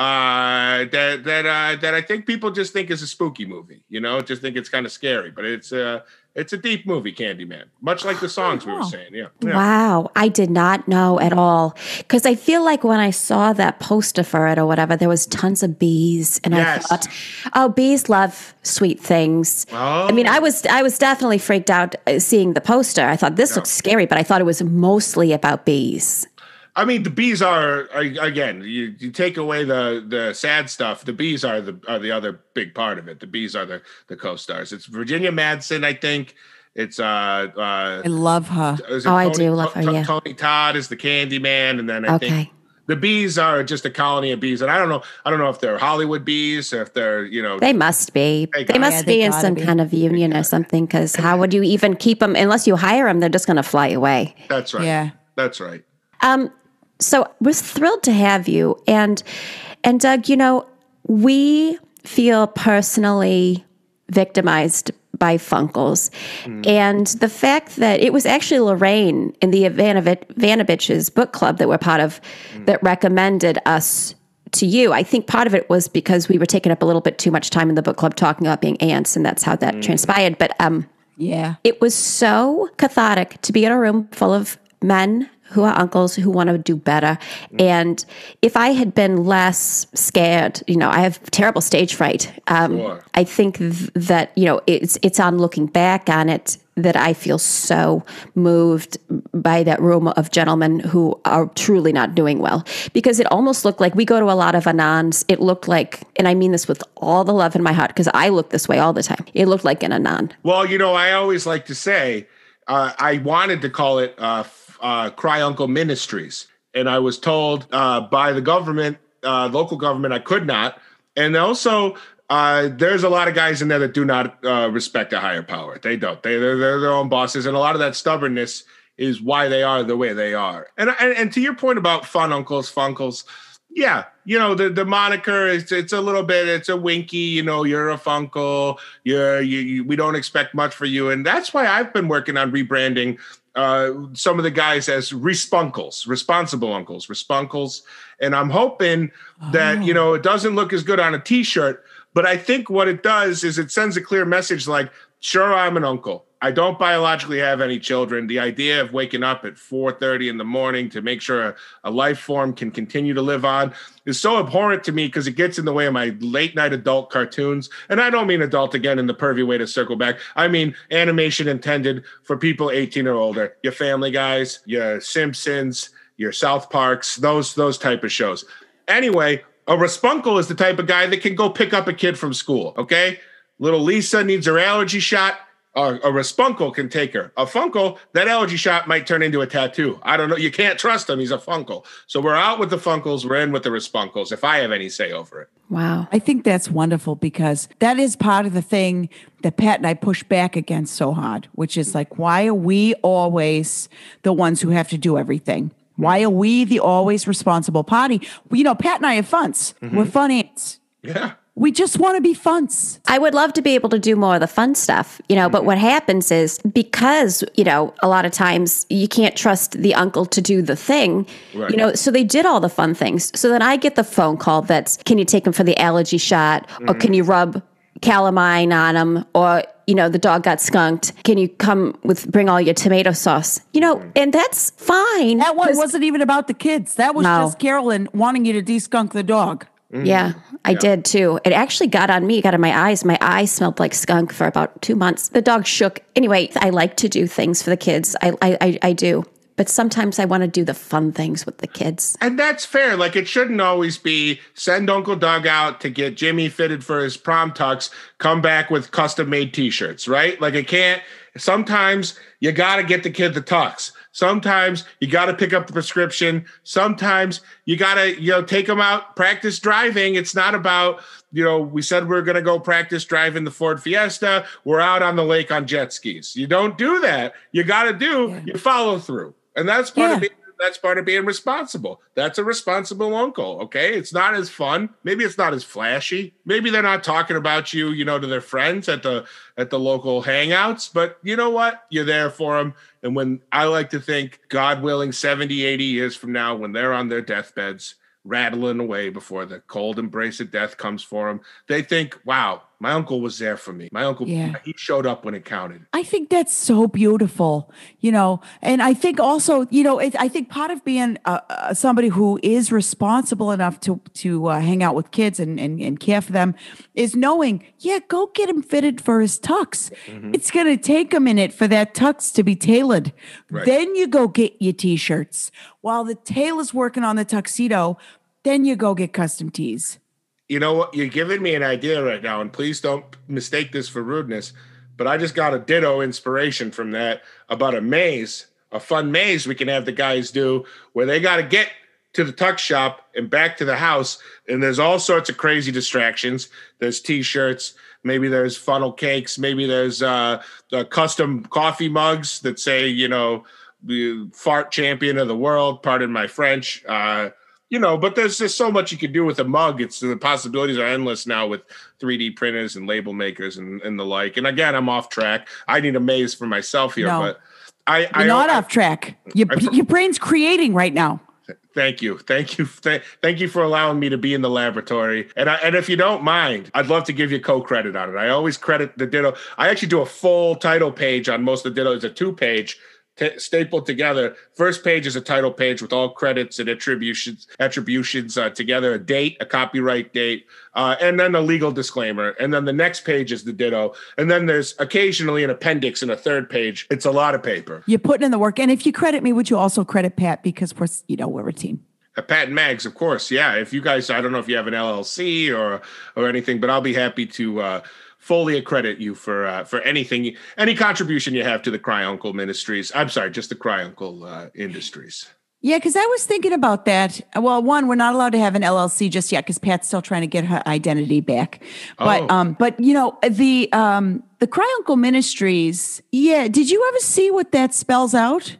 uh, that that uh, that I think people just think is a spooky movie. You know, just think it's kind of scary, but it's a it's a deep movie, Candyman. Much like the songs we were saying. Yeah. yeah. Wow, I did not know at all. Because I feel like when I saw that poster for it or whatever, there was tons of bees, and Yes. I thought, "Oh, bees love sweet things." Oh. I mean, I was I was definitely freaked out uh, seeing the poster. I thought this looks scary, but I thought it was mostly about bees. I mean, the bees are, are again. You, you take away the the sad stuff. The bees are the are the other big part of it. The bees are the the co-stars. It's Virginia Madsen, I think. It's uh, uh I love her. is it Oh, I Tony- do love her, To- yeah. Tony Todd is the Candy Man, and then I Okay. think the bees are just a colony of bees. And I don't know. I don't know if they're Hollywood bees, or if they're you know. They must be. They They, gotta- must Yeah, they be in gotta some be. kind of union or something. Because how would you even keep them unless you hire them? They're just going to fly away. That's right. Yeah. That's right. Um, so was thrilled to have you, and and Doug, you know, we feel personally victimized by Funkles, and the fact that it was actually Lorraine in the Vanovich, Vanovich's book club that we're part of that recommended us to you. I think part of it was because we were taking up a little bit too much time in the book club talking about being ants, and that's how that transpired. But um, Yeah. it was so cathartic to be in a room full of men who are uncles who want to do better. And if I had been less scared, you know, I have terrible stage fright. Um, Sure. I think th- that, you know, it's it's on looking back on it that I feel so moved by that room of gentlemen who are truly not doing well, because it almost looked like, we go to a lot of Anons. It looked like, and I mean this with all the love in my heart, because I look this way all the time. It looked like an Anon. Well, you know, I always like to say, uh, I wanted to call it uh, uh, Cry Uncle Ministries. And I was told uh, by the government, uh, local government, I could not. And also, uh, there's a lot of guys in there that do not uh, respect a higher power. They don't. They, they're, they're their own bosses. And a lot of that stubbornness is why they are the way they are. And and, and to your point about fun uncles, funkles, yeah, you know, the, the moniker is, it's a little bit, it's a winky, you know, you're a funkle, you're, you, you, we don't expect much for you. And that's why I've been working on rebranding uh, some of the guys as respunkles, responsible uncles, respunkles. And I'm hoping that, oh. you know, it doesn't look as good on a t-shirt, but I think what it does is it sends a clear message like, sure, I'm an uncle. I don't biologically have any children. The idea of waking up at four thirty in the morning to make sure a, a life form can continue to live on is so abhorrent to me, because it gets in the way of my late night adult cartoons. And I don't mean adult again in the pervy way to circle back. I mean animation intended for people eighteen or older. Your Family Guys, your Simpsons, your South Parks, those, those type of shows. Anyway, a respunkle is the type of guy that can go pick up a kid from school, okay? Little Lisa needs her allergy shot. A, a respunkle can take her. A funkle, that allergy shot might turn into a tattoo. I don't know. You can't trust him. He's a funkle. So we're out with the funkles. We're in with the respunkles, if I have any say over it. Wow. I think that's wonderful, because that is part of the thing that Pat and I push back against so hard, which is like, why are we always the ones who have to do everything? Why are we the always responsible party? Well, you know, Pat and I have funds. Mm-hmm. We're fun ants. Yeah. We just want to be funds. I would love to be able to do more of the fun stuff, you know, mm-hmm. but what happens is, because, you know, a lot of times you can't trust the uncle to do the thing, right. you know, so they did all the fun things. So then I get the phone call that's, can you take him for the allergy shot? Mm-hmm. Or can you rub calamine on him? Or, you know, the dog got skunked. Can you come with, bring all your tomato sauce? You know, mm-hmm. and that's fine. That one wasn't even about the kids. That was no. just Carolyn wanting you to de-skunk the dog. Mm-hmm. Yeah, I yeah. did too. It actually got on me, got in my eyes. My eyes smelled like skunk for about two months. The dog shook. Anyway, I like to do things for the kids. I I, I, I do. But sometimes I want to do the fun things with the kids. And that's fair. Like, it shouldn't always be send Uncle Doug out to get Jimmy fitted for his prom tux, come back with custom-made T-shirts, right? Like, it can't. Sometimes you got to get the kid the tux. Sometimes you got to pick up the prescription. Sometimes you got to, you know, take them out, practice driving. It's not about, you know, we said we we're going to go practice driving the Ford Fiesta. We're out on the lake on jet skis. You don't do that. You got to do, yeah. you follow through. And that's part yeah. of being, that's part of being responsible. That's a responsible uncle, okay? It's not as fun. Maybe it's not as flashy. Maybe they're not talking about you, you know, to their friends at the at the local hangouts. But you know what? You're there for them. And when I like to think, God willing, seventy, eighty years from now, when they're on their deathbeds, rattling away before the cold embrace of death comes for them, they think, wow, my uncle was there for me. My uncle, yeah. he showed up when it counted. I think that's so beautiful, you know, and I think also, you know, it, I think part of being uh, uh, somebody who is responsible enough to to uh, hang out with kids and, and, and care for them is knowing, yeah, go get him fitted for his tux. Mm-hmm. It's going to take a minute for that tux to be tailored. Right. Then you go get your T-shirts. While the tailor's working on the tuxedo, then you go get custom tees. You know what? You're giving me an idea right now, and please don't mistake this for rudeness, but I just got a ditto inspiration from that about a maze, a fun maze we can have the guys do where they got to get to the tuck shop and back to the house, and there's all sorts of crazy distractions. There's T-shirts, maybe there's funnel cakes, maybe there's uh, the custom coffee mugs that say, you know, the fart champion of the world, pardon my French, uh, you know, but there's just so much you can do with a mug. It's the possibilities are endless now with three D printers and label makers and, and the like. And again, I'm off track. I need a maze for myself here, no, but I, you're I not I, off track. Your, I, your brain's creating right now. Thank you. Thank you. Th- thank you for allowing me to be in the laboratory. And I, and if you don't mind, I'd love to give you co-credit on it. I always credit the Ditto. I actually do a full title page on most of the Ditto. It's a two page t- stapled together. First page is a title page with all credits and attributions, attributions uh, together, a date, a copyright date, uh, and then a legal disclaimer. And then the next page is the ditto. And then there's occasionally an appendix in a third page. It's a lot of paper. You're putting in the work. And if you credit me, would you also credit Pat? Because we're, you know, we're a team. Uh, Pat and Mags, of course. Yeah. If you guys, I don't know if you have an L L C or or anything, but I'll be happy to uh, fully accredit you for uh, for anything, any contribution you have to the Cry Uncle Ministries. I'm sorry, just the Cry Uncle uh, Industries. Yeah, because I was thinking about that. Well, one, we're not allowed to have an L L C just yet because Pat's still trying to get her identity back. But, Oh. um, but you know, the um, the Cry Uncle Ministries. Yeah, did you ever see what that spells out?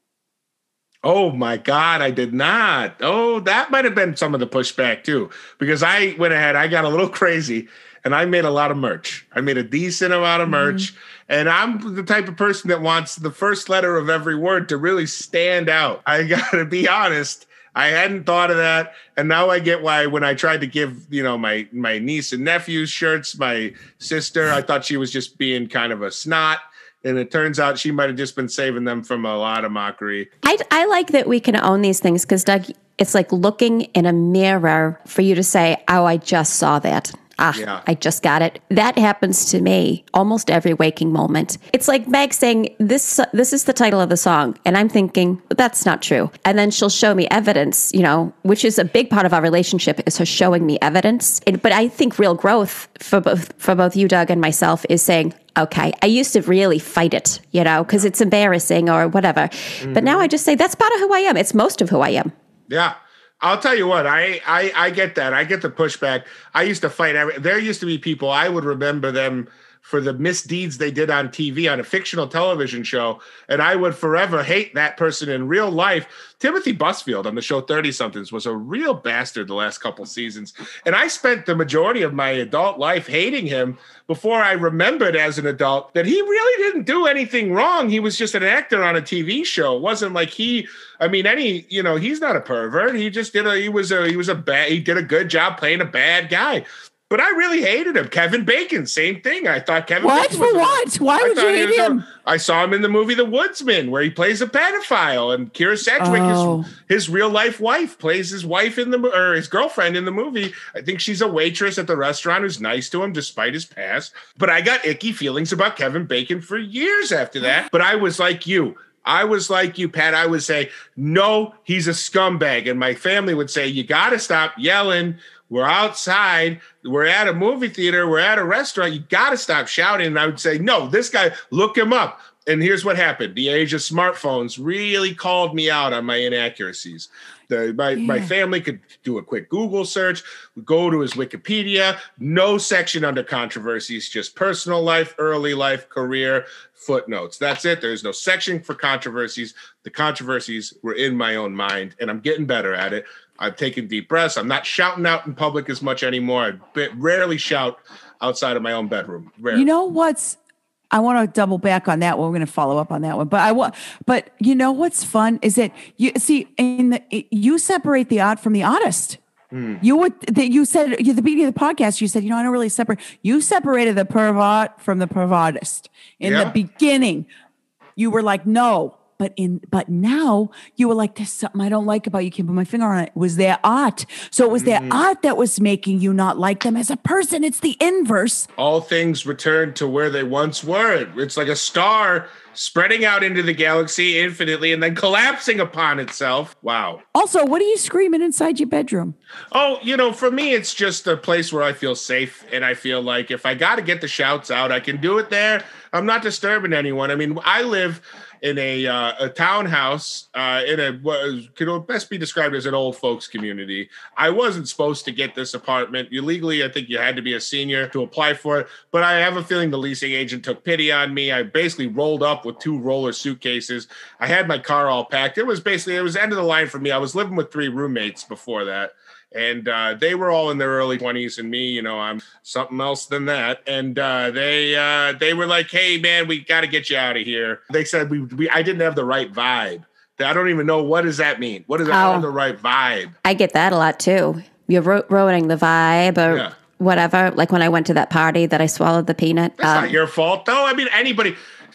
Oh my God, I did not. Oh, that might have been some of the pushback too, because I went ahead, I got a little crazy and I made a lot of merch. I made a decent amount of merch. Mm-hmm. And I'm the type of person that wants the first letter of every word to really stand out. I got to be honest. I hadn't thought of that. And now I get why when I tried to give, you know, my, my niece and nephew's shirts, my sister, I thought she was just being kind of a snot. And it turns out she might have just been saving them from a lot of mockery. I, I like that we can own these things because, Doug, it's like looking in a mirror for you to say, oh, I just saw that. Ah, Yeah. I just got it. That happens to me almost every waking moment. It's like Meg saying, this this is the title of the song. And I'm thinking, that's not true. And then she'll show me evidence, you know, which is a big part of our relationship is her showing me evidence. And, but I think real growth for both, for both you, Doug, and myself is saying, okay, I used to really fight it, you know, because it's embarrassing or whatever. Mm-hmm. But now I just say, that's part of who I am. It's most of who I am. Yeah. I'll tell you what, I, I I get that. I get the pushback. I used to fight. Every, there used to be people, I would remember them for the misdeeds they did on T V, on a fictional television show, and I would forever hate that person in real life. Timothy Busfield on the show thirty-somethings was a real bastard the last couple seasons, and I spent the majority of my adult life hating him before I remembered as an adult that he really didn't do anything wrong. He was just an actor on a T V show. It wasn't like he, I mean, any, you know, he's not a pervert. He just did a, he was a, he was a bad, he did a good job playing a bad guy. But I really hated him. Kevin Bacon, same thing. I thought Kevin what? Bacon For was what? Why I would you thought he hate was a- him? I saw him in the movie The Woodsman, where he plays a pedophile, and Kira Sedgwick, Oh. his, his real life wife, plays his wife in the mo- or his girlfriend in the movie. I think she's a waitress at the restaurant who's nice to him despite his past. But I got icky feelings about Kevin Bacon for years after that. But I was like you. I was like you, Pat. I would say, no, he's a scumbag. And my family would say, you got to stop yelling. We're outside. We're at a movie theater. We're at a restaurant. You got to stop shouting. And I would say, no, this guy, look him up. And here's what happened. The age of smartphones really called me out on my inaccuracies. The, my, Yeah. my family could do a quick Google search, go to his Wikipedia, no section under controversies, just personal life, early life, career, footnotes. That's it. There's no section for controversies. The controversies were in my own mind, and I'm getting better at it. I've taken deep breaths. I'm not shouting out in public as much anymore. I b- rarely shout outside of my own bedroom. Rarely. You know what's? I want to double back on that one. We're going to follow up on that one, but I want. But you know what's fun is that you see in the you separate the art from the artist. Hmm. You would that you said at the beginning of the podcast. You said, you know, I don't really separate. You separated the pervert from the pervertist in Yeah. the beginning. You were like, no. But in but now you were like, there's something I don't like about you. Can't put my finger on it. It was their art. So it was their Mm-hmm. art that was making you not like them as a person. It's the inverse. All things return to where they once were. It's like a star spreading out into the galaxy infinitely and then collapsing upon itself. Wow. Also, what are you screaming inside your bedroom? Oh, you know, for me, it's just a place where I feel safe. And I feel like if I got to get the shouts out, I can do it there. I'm not disturbing anyone. I mean, I live in a uh, a townhouse uh, in a what could best be described as an old folks community. I wasn't supposed to get this apartment. You legally, I think you had to be a senior to apply for it. But I have a feeling the leasing agent took pity on me. I basically rolled up with two roller suitcases. I had my car all packed. It was basically, it was end of the line for me. I was living with three roommates before that. And uh, they were all in their early twenties, and me, you know, I'm something else than that. And uh, they uh, they were like, "Hey, man, we got to get you out of here." They said we, we I didn't have the right vibe. I don't even know, what does that mean. What does that Oh. have the right vibe? I get that a lot too. You're ru- ruining the vibe or Yeah. whatever. Like when I went to that party that I swallowed the peanut. That's Um, not your fault, though. I mean, anybody.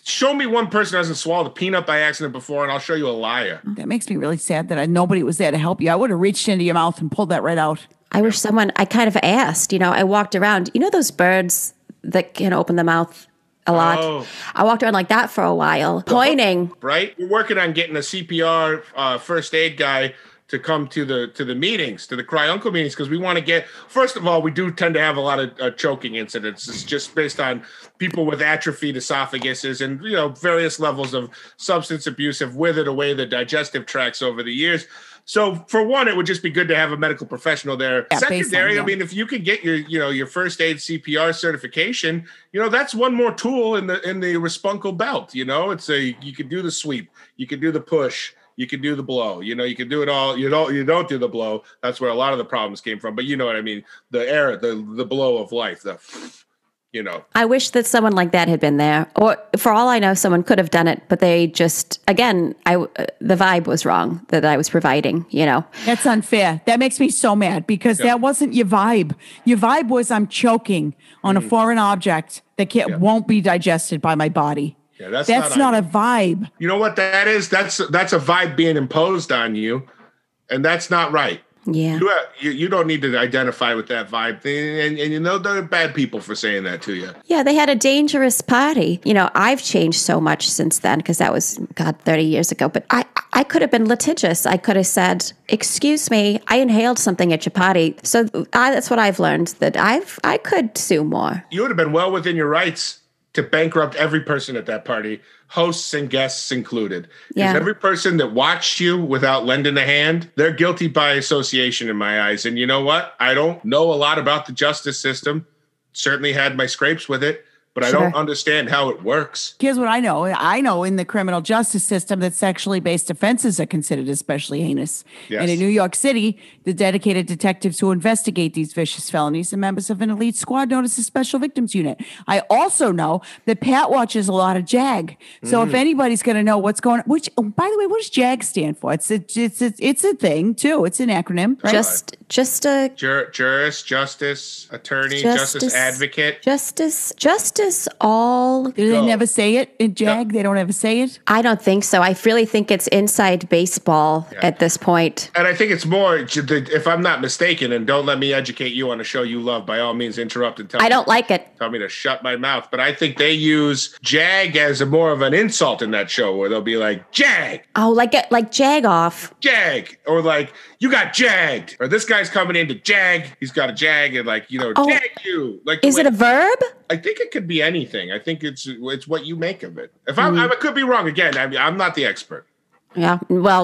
Show me one person who hasn't swallowed a peanut by accident before, and I'll show you a liar. That makes me really sad that I, nobody was there to help you. I would have reached into your mouth and pulled that right out. I wish someone, I kind of asked, you know, I walked around, you know, those birds that can open the mouth a lot. Oh. I walked around like that for a while, pointing. Right? We're working on getting a C P R uh, first aid guy to come to the to the meetings, to the Cry Uncle meetings, because we want to get, first of all, we do tend to have a lot of uh, choking incidents. It's just based on people with atrophied esophaguses and, you know, various levels of substance abuse have withered away the digestive tracts over the years. So for one, it would just be good to have a medical professional there. Yeah, Secondary, baseline, yeah. I mean, if you could get your, you know, your first aid C P R certification, you know, that's one more tool in the in the Respuncle belt. You know, it's a, you could do the sweep, you could do the push, you can do the blow, you know, you can do it all. You don't, you don't do the blow. That's where a lot of the problems came from. But you know what I mean? The air, the, the blow of life, the, you know. I wish that someone like that had been there. Or for all I know, someone could have done it, but they just, again, I, uh, the vibe was wrong that I was providing, you know. That's unfair. That makes me so mad because Yeah. that wasn't your vibe. Your vibe was I'm choking on a foreign object that can't, Yeah. won't be digested by my body. Yeah, that's, That's not, not a vibe. You know what that is? That's that's a vibe being imposed on you, and that's not right. Yeah. You, have, you you don't need to identify with that vibe thing, and, and you know they're bad people for saying that to you. Yeah, they had a dangerous party. You know, I've changed so much since then because that was, God, thirty years ago. But I, I could have been litigious. I could have said, excuse me, I inhaled something at your party. So I, that's what I've learned, that I've I could sue more. You would have been well within your rights to bankrupt every person at that party, hosts and guests included. Yeah. Because every person that watched you without lending a hand, they're guilty by association in my eyes. And you know what? I don't know a lot about the justice system. Certainly had my scrapes with it, but I Sure. don't understand how it works. Here's what I know. I know in the criminal justice system that sexually based offenses are considered especially heinous. Yes. And in New York City, the dedicated detectives who investigate these vicious felonies are members of an elite squad known as the Special Victims Unit. I also know that Pat watches a lot of JAG. So Mm. if anybody's going to know what's going on, which, oh, by the way, what does JAG stand for? It's a, it's a, it's a thing too. It's an acronym, right? Just, just a Jur- jurist, justice, attorney, justice, advocate. Justice, justice, all. Do they Go. never say it in JAG? They don't ever say it? I don't think so. I really think it's inside baseball at this point. And I think it's more, if I'm not mistaken, and don't let me educate you on a show you love, by all means interrupt and tell I me. don't like it. Tell me to shut my mouth, but I think they use Jag as a more of an insult in that show, where they'll be like, Jag, Oh, like it, like jag off. Jag, or like, you got jagged, or this guy's coming in to jag, he's got a jag, and like, you know, Oh. jag you. Like, the Is way- it a verb? I think it could be anything. I think it's it's what you make of it. If I'm, Mm. I could be wrong again. I mean, I'm not the expert. Yeah. Well,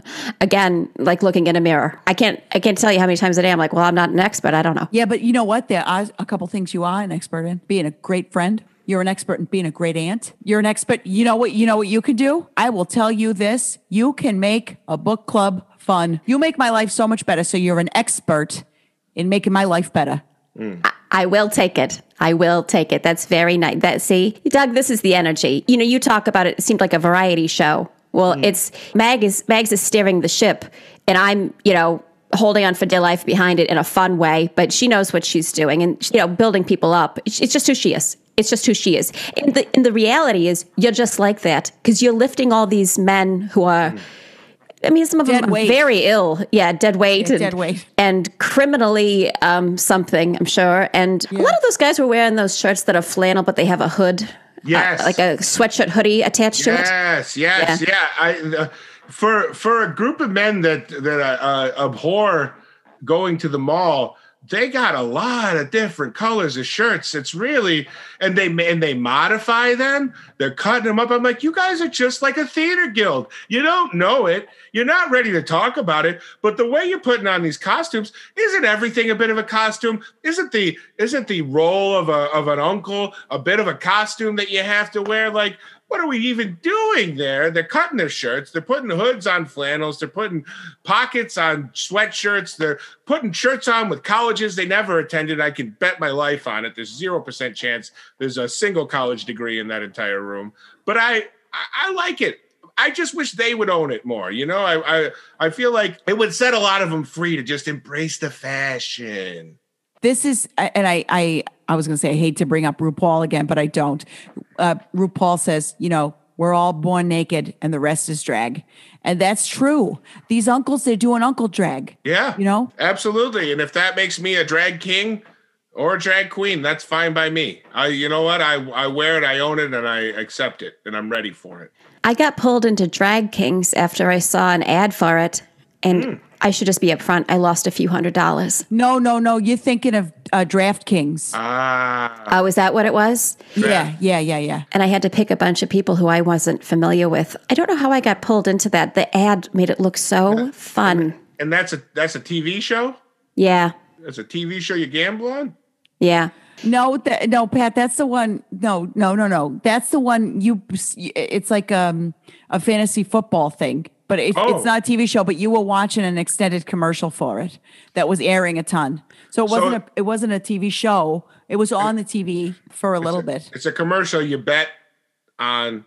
again, like looking in a mirror. I can't. I can't tell you how many times a day I'm like, well, I'm not an expert. I don't know. Yeah, but you know what? There are a couple things you are an expert in. Being a great friend. You're an expert in being a great aunt. You're an expert. You know what? You know what you can do? I will tell you this. You can make a book club fun. You make my life so much better. So you're an expert in making my life better. I will take it. I will take it. That's very nice. That see, Doug, this is the energy. You know, you talk about it. It seemed like a variety show. Well, it's Mag is Mags is steering the ship, and I'm, you know, holding on for dear life behind it in a fun way. But she knows what she's doing, and you know, building people up. It's, it's just who she is. It's just who she is. And the and the reality is, you're just like that because you're lifting all these men who are. I mean, some of Dead them are weight. very ill. Yeah, dead weight. Yeah, and, dead weight. And criminally um, something, I'm sure. And a lot of those guys were wearing those shirts that are flannel, but they have a hood. Yes. Uh, like a sweatshirt hoodie attached to it. Yes, yes, yeah. Yeah. I uh, for for a group of men that that uh, abhor going to the mall, they got a lot of different colors of shirts. It's really, and they and they modify them. They're cutting them up. I'm like, you guys are just like a theater guild. You don't know it. You're not ready to talk about it. But the way you're putting on these costumes, isn't everything a bit of a costume? Isn't the isn't the role of a of an uncle a bit of a costume that you have to wear? Like, what are we even doing there? They're cutting their shirts. They're putting hoods on flannels. They're putting pockets on sweatshirts. They're putting shirts on with colleges they never attended. I can bet my life on it. There's zero percent chance there's a single college degree in that entire room. But I, I, I like it. I just wish they would own it more. You know, I, I, I feel like it would set a lot of them free to just embrace the fashion. this is, and I, I, I was going to say, I hate to bring up RuPaul again, but I don't. Uh, RuPaul says, you know, we're all born naked and the rest is drag. And that's true. These uncles, they're doing uncle drag. Yeah. You know? Absolutely. And if that makes me a drag king or a drag queen, that's fine by me. I, you know what? I, I wear it, I own it, and I accept it, and I'm ready for it. I got pulled into Drag Kings after I saw an ad for it, and mm. I should just be upfront. I lost a few hundred dollars. No, no, no. You're thinking of uh, DraftKings. Ah. Oh, is that what it was? Yeah, yeah, yeah, yeah. And I had to pick a bunch of people who I wasn't familiar with. I don't know how I got pulled into that. The ad made it look so fun. And that's a that's a T V show? Yeah. That's a T V show you gamble on? Yeah. No, th- no, Pat, that's the one. No, no, no, no. That's the one you, it's like um, a fantasy football thing, but it, Oh. it's not a T V show, but you were watching an extended commercial for it that was airing a ton. So it So- wasn't a, it wasn't a T V show. It was on the T V for a little It's a- bit. It's a commercial you bet on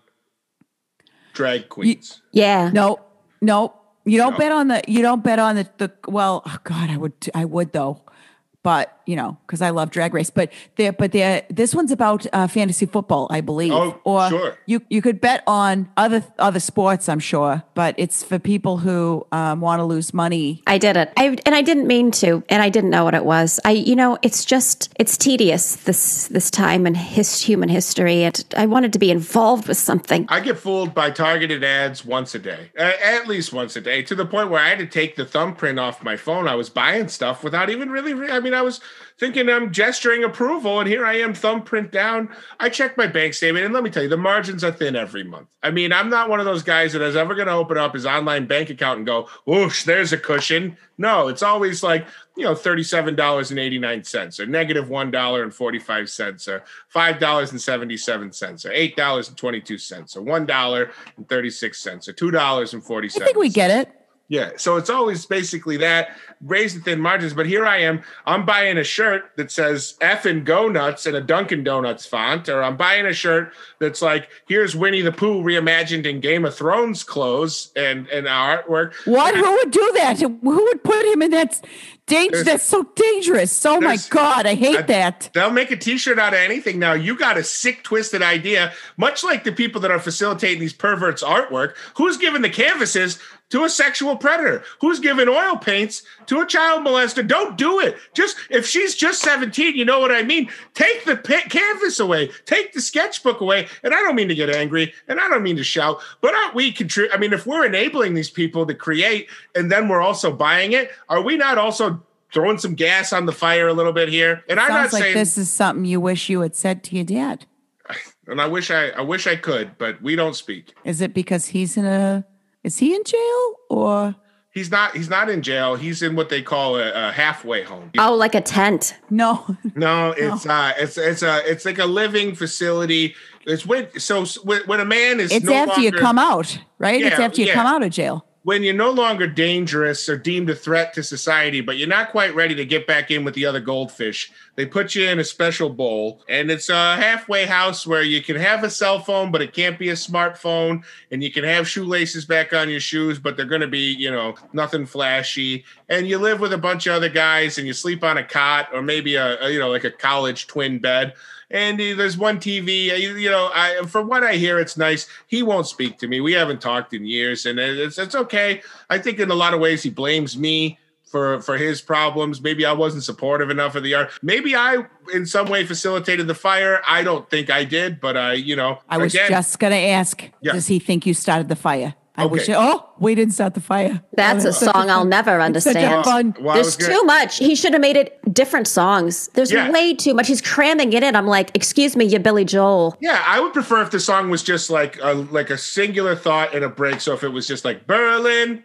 drag queens. Yeah. No, no, you don't No. bet on the, you don't bet on the, the, well, oh God, I would, I would though. But, you know, because I love Drag Race. But there, but there, this one's about uh, fantasy football, I believe. Oh, or sure. You you could bet on other other sports, I'm sure. But it's for people who um, want to lose money. I did it. I and I didn't mean to, and I didn't know what it was. I, you know, it's just it's tedious this this time in his human history, and I wanted to be involved with something. I get fooled by targeted ads once a day, uh, at least once a day, to the point where I had to take the thumbprint off my phone. I was buying stuff without even really, re- I mean, I was thinking I'm gesturing approval, and here I am, thumbprint down. I checked my bank statement, and let me tell you, the margins are thin every month. I mean, I'm not one of those guys that is ever going to open up his online bank account and go, whoosh, there's a cushion. No, it's always like, you know, thirty-seven dollars and eighty-nine cents or negative one dollar and forty-five cents or five dollars and seventy-seven cents or eight dollars and twenty-two cents or one dollar and thirty-six cents or two dollars and forty-seven I think we get it. Yeah, so it's always basically that, raise the thin margins. But here I am, I'm buying a shirt that says F and Go Nuts in a Dunkin' Donuts font, or I'm buying a shirt that's like, here's Winnie the Pooh reimagined in Game of Thrones clothes and, and artwork. What? Who would do that? Who would put him in that danger? There's- That's so dangerous. Oh my there's- God, I hate I- that. They'll make a t-shirt out of anything now. You got a sick, twisted idea, much like the people that are facilitating these perverts' artwork. Who's giving the canvases to a sexual predator? Who's giving oil paints to a child molester? Don't do it. Just if she's just seventeen, you know what I mean? Take the pa- canvas away. Take the sketchbook away. And I don't mean to get angry, and I don't mean to shout, but aren't we contrib- I mean, if we're enabling these people to create and then we're also buying it, are we not also throwing some gas on the fire a little bit here? And I'm not Sounds like saying this is something you wish you had said to your dad. and I wish I I wish I could, but we don't speak. Is it because he's in a, is he in jail or? He's not he's not in jail. He's in what they call a, a halfway home. Oh, like a tent. No. No, it's uh it's it's a it's like a living facility. It's when so s- when, when a man is It's no after you longer- come out, right? It's Yeah, after you yeah. come out of jail. when you're no longer dangerous or deemed a threat to society, but you're not quite ready to get back in with the other goldfish. They put you in a special bowl, and it's a halfway house where you can have a cell phone, but it can't be a smartphone, and you can have shoelaces back on your shoes, but they're going to be, you know, nothing flashy. And you live with a bunch of other guys, and you sleep on a cot or maybe a, a you know, like a college twin bed. And uh, there's one T V, uh, you, you know, I, from what I hear, it's nice. He won't speak to me. We haven't talked in years, and it's it's okay. I think in a lot of ways he blames me for, for his problems. Maybe I wasn't supportive enough of the art. Maybe I, in some way, facilitated the fire. I don't think I did, but I, you know, I was again, just going to ask, Yeah. does he think you started the fire? I Okay. wish, oh, we didn't start the fire. That's Oh, a song I'll never it's such a understand. fun. Well, I was There's gonna- too much. He should have made it different songs. There's Yeah. way too much. He's cramming it in. I'm like, excuse me, you're Billy Joel. Yeah, I would prefer if the song was just like a, like a singular thought and a break. So if it was just like Berlin.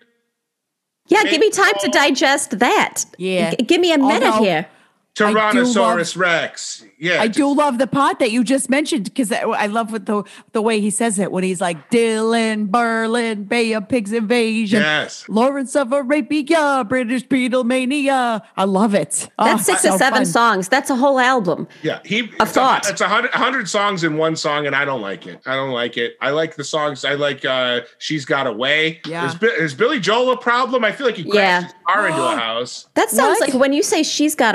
Yeah, give me time to digest that. Yeah. G- give me a minute Although- here. Tyrannosaurus Rex. Yeah. I just- do love the part that you just mentioned because I, I love what the the way he says it when he's like Dylan, Berlin, Bay of Pigs Invasion, Yes. Lawrence of Arabia, British Beatlemania. I love it. Oh, That's six or so seven fun. songs. That's a whole album. Yeah, he. A it's thought. A, it's a hundred, a hundred songs in one song, and I don't like it. I don't like it. I like the songs. I like uh, "She's Got Away." Yeah. Is, Bi- is Billy Joel a problem? I feel like he crashed Yeah. his car into a house. That sounds What? like when you say she's got away,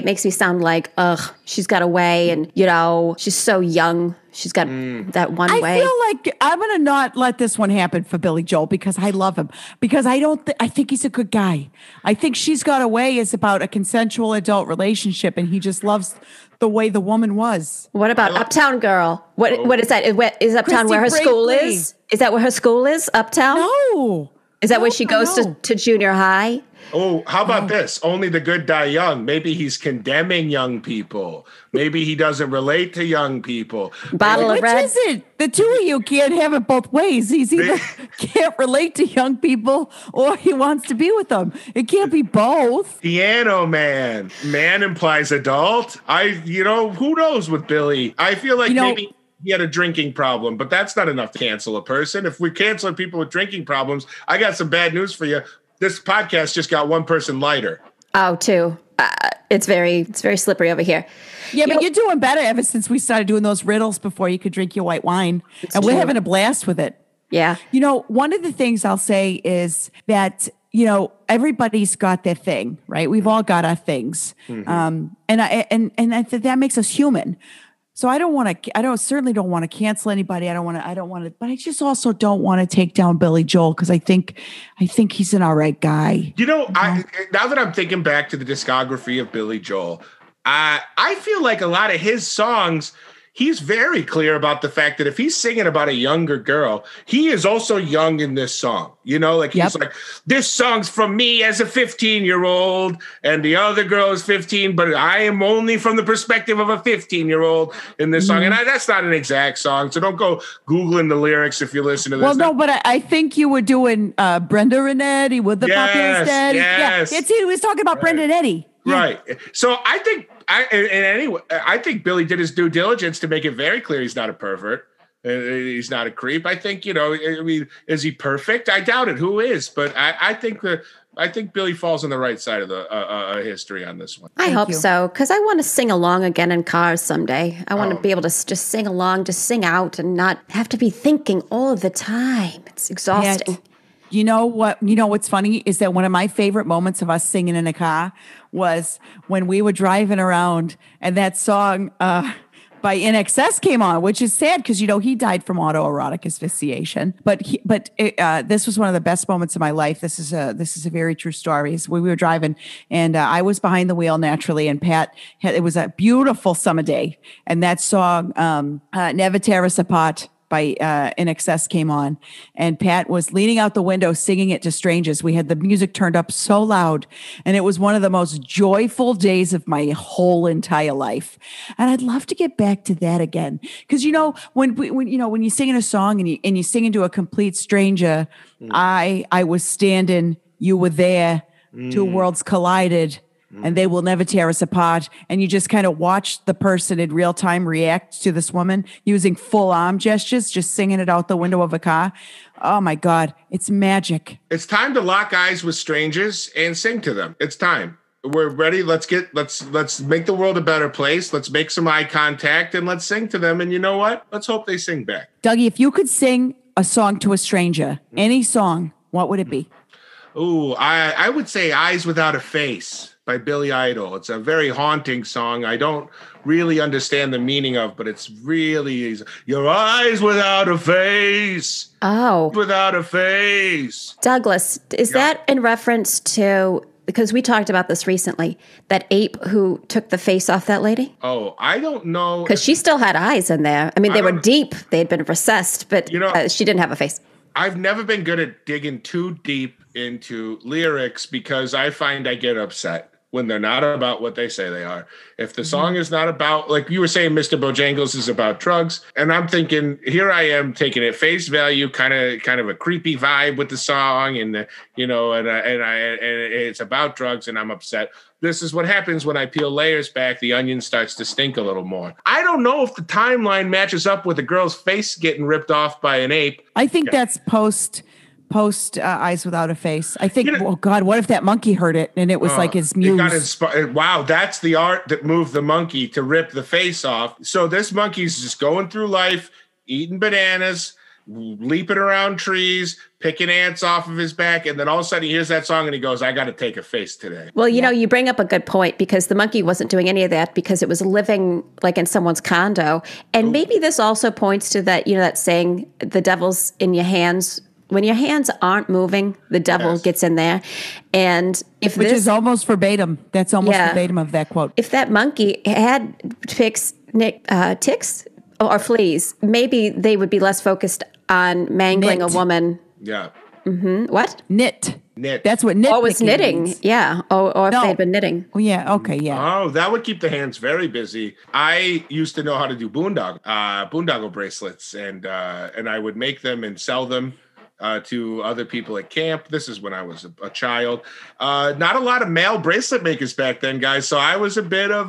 it makes me sound like, ugh, she's got a way, and you know, she's so young. She's got mm. that one I way. I feel like I'm going to not let this one happen for Billy Joel because I love him. Because I don't, th- I think he's a good guy. I think She's Got Away is about a consensual adult relationship, and he just loves the way the woman was. What about like- Uptown Girl? What oh. What is that? Is, is Uptown Christy where her Brinkley. School is? Is that where her school is? Uptown? No. Is that no, where she goes to, to junior high? Oh, how about oh. this? Only the good die young. Maybe he's condemning young people. Maybe he doesn't relate to young people. Bottle Which of red. Is it? The two of you can't have it both ways. He's either can't relate to young people or he wants to be with them. It can't be both. Piano Man. Man implies adult. I, you know, who knows with Billy? I feel like you know, maybe he had a drinking problem, but that's not enough to cancel a person. If we cancel people with drinking problems, I got some bad news for you. This podcast just got one person lighter. Oh, too. Uh, it's very, it's very slippery over here. Yeah, you but know, you're doing better ever since we started doing those riddles before you could drink your white wine, and true. We're having a blast with it. Yeah. You know, one of the things I'll say is that you know everybody's got their thing, right? We've all got our things, mm-hmm. um, and I and and I think that makes us human. So I don't want to, I don't certainly don't want to cancel anybody. I don't want to, I don't want to, but I just also don't want to take down Billy Joel because I think, I think he's an all right guy. You know, I, now that I'm thinking back to the discography of Billy Joel, uh, I feel like a lot of his songs, he's very clear about the fact that if he's singing about a younger girl, he is also young in this song. You know, like he's yep. like, this song's from me as a fifteen-year-old, and the other girl is fifteen, but I am only from the perspective of a fifteen-year-old in this mm-hmm. song. And I, that's not an exact song, so don't go Googling the lyrics if you listen to this. Well, no, but I, I think you were doing uh, Brenda and Eddie with the yes, Populous Daddy. Yes. Yeah, it's, he was talking about right. Brenda and Eddie. Yeah. Right. So I think, I and anyway, I think Billy did his due diligence to make it very clear he's not a pervert. Uh, he's not a creep. I think, you know, I mean, is he perfect? I doubt it. Who is? But I, I think the, I think Billy falls on the right side of the uh, uh, history on this one. I Thank hope you. so, because I want to sing along again in cars someday. I want oh. to be able to just sing along, just sing out, and not have to be thinking all of the time. It's exhausting. Yet. You know what? You know what's funny is that one of my favorite moments of us singing in a car was when we were driving around and that song uh, by In Excess came on, which is sad because you know he died from autoerotic asphyxiation. But he, but it, uh, this was one of the best moments of my life. This is a this is a very true story. Is when we were driving and uh, I was behind the wheel naturally, and Pat had, it was a beautiful summer day, and that song um, uh, "Never Tear Us Apart" by uh, In Excess came on, and Pat was leaning out the window singing it to strangers. We had the music turned up so loud, and it was one of the most joyful days of my whole entire life. And I'd love to get back to that again, because you know when when you know when you're singing a song and you and you sing into a complete stranger, mm. I I was standing, you were there, mm. two worlds collided. And they will never tear us apart. And you just kind of watch the person in real time react to this woman using full arm gestures, just singing it out the window of a car. Oh my God, it's magic. It's time to lock eyes with strangers and sing to them. It's time. We're ready. Let's get, let's, let's make the world a better place. Let's make some eye contact and let's sing to them. And you know what? Let's hope they sing back. Dougie, if you could sing a song to a stranger, any song, what would it be? Ooh, I, I would say Eyes Without a Face by Billy Idol. It's a very haunting song. I don't really understand the meaning of, but it's really your eyes without a face. Oh, without a face. Douglas, is yeah. that in reference to, because we talked about this recently, that ape who took the face off that lady? Oh, I don't know. Because she still had eyes in there. I mean, they I were deep. They had been recessed, but you know, uh, she didn't have a face. I've never been good at digging too deep into lyrics because I find I get upset when they're not about what they say they are. If the song is not about, like you were saying, Mister Bojangles is about drugs, and I'm thinking, here I am taking it face value, kind of, kind of a creepy vibe with the song, and the, you know, and I, and I, and it's about drugs, and I'm upset. This is what happens when I peel layers back. The onion starts to stink a little more. I don't know if the timeline matches up with a girl's face getting ripped off by an ape. I think yeah. that's post. Post uh, Eyes Without a Face. I think, you know, oh God, what if that monkey heard it and it was uh, like his muse? It got inspired. Wow, that's the art that moved the monkey to rip the face off. So this monkey's just going through life, eating bananas, leaping around trees, picking ants off of his back, and then all of a sudden he hears that song and he goes, I got to take a face today. Well, you yeah. know, you bring up a good point because the monkey wasn't doing any of that because it was living like in someone's condo. And Ooh. maybe this also points to that, you know, that saying, the devil's in your hands. When your hands aren't moving, the devil yes. gets in there. And if Which this, is almost verbatim. That's almost yeah, verbatim of that quote. If that monkey had ticks, uh, ticks or fleas, maybe they would be less focused on mangling knit. a woman. Yeah. Mm-hmm. What? Knit. Knit. That's what knit Or was knitting. means. Yeah. Or, or if no. they'd been knitting. Oh, yeah. Okay. Yeah. Oh, that would keep the hands very busy. I used to know how to do boondoggle, uh, boondoggle bracelets, and uh, and I would make them and sell them Uh, to other people at camp. This is when I was a, a child. Uh, not a lot of male bracelet makers back then, guys. So I was a bit of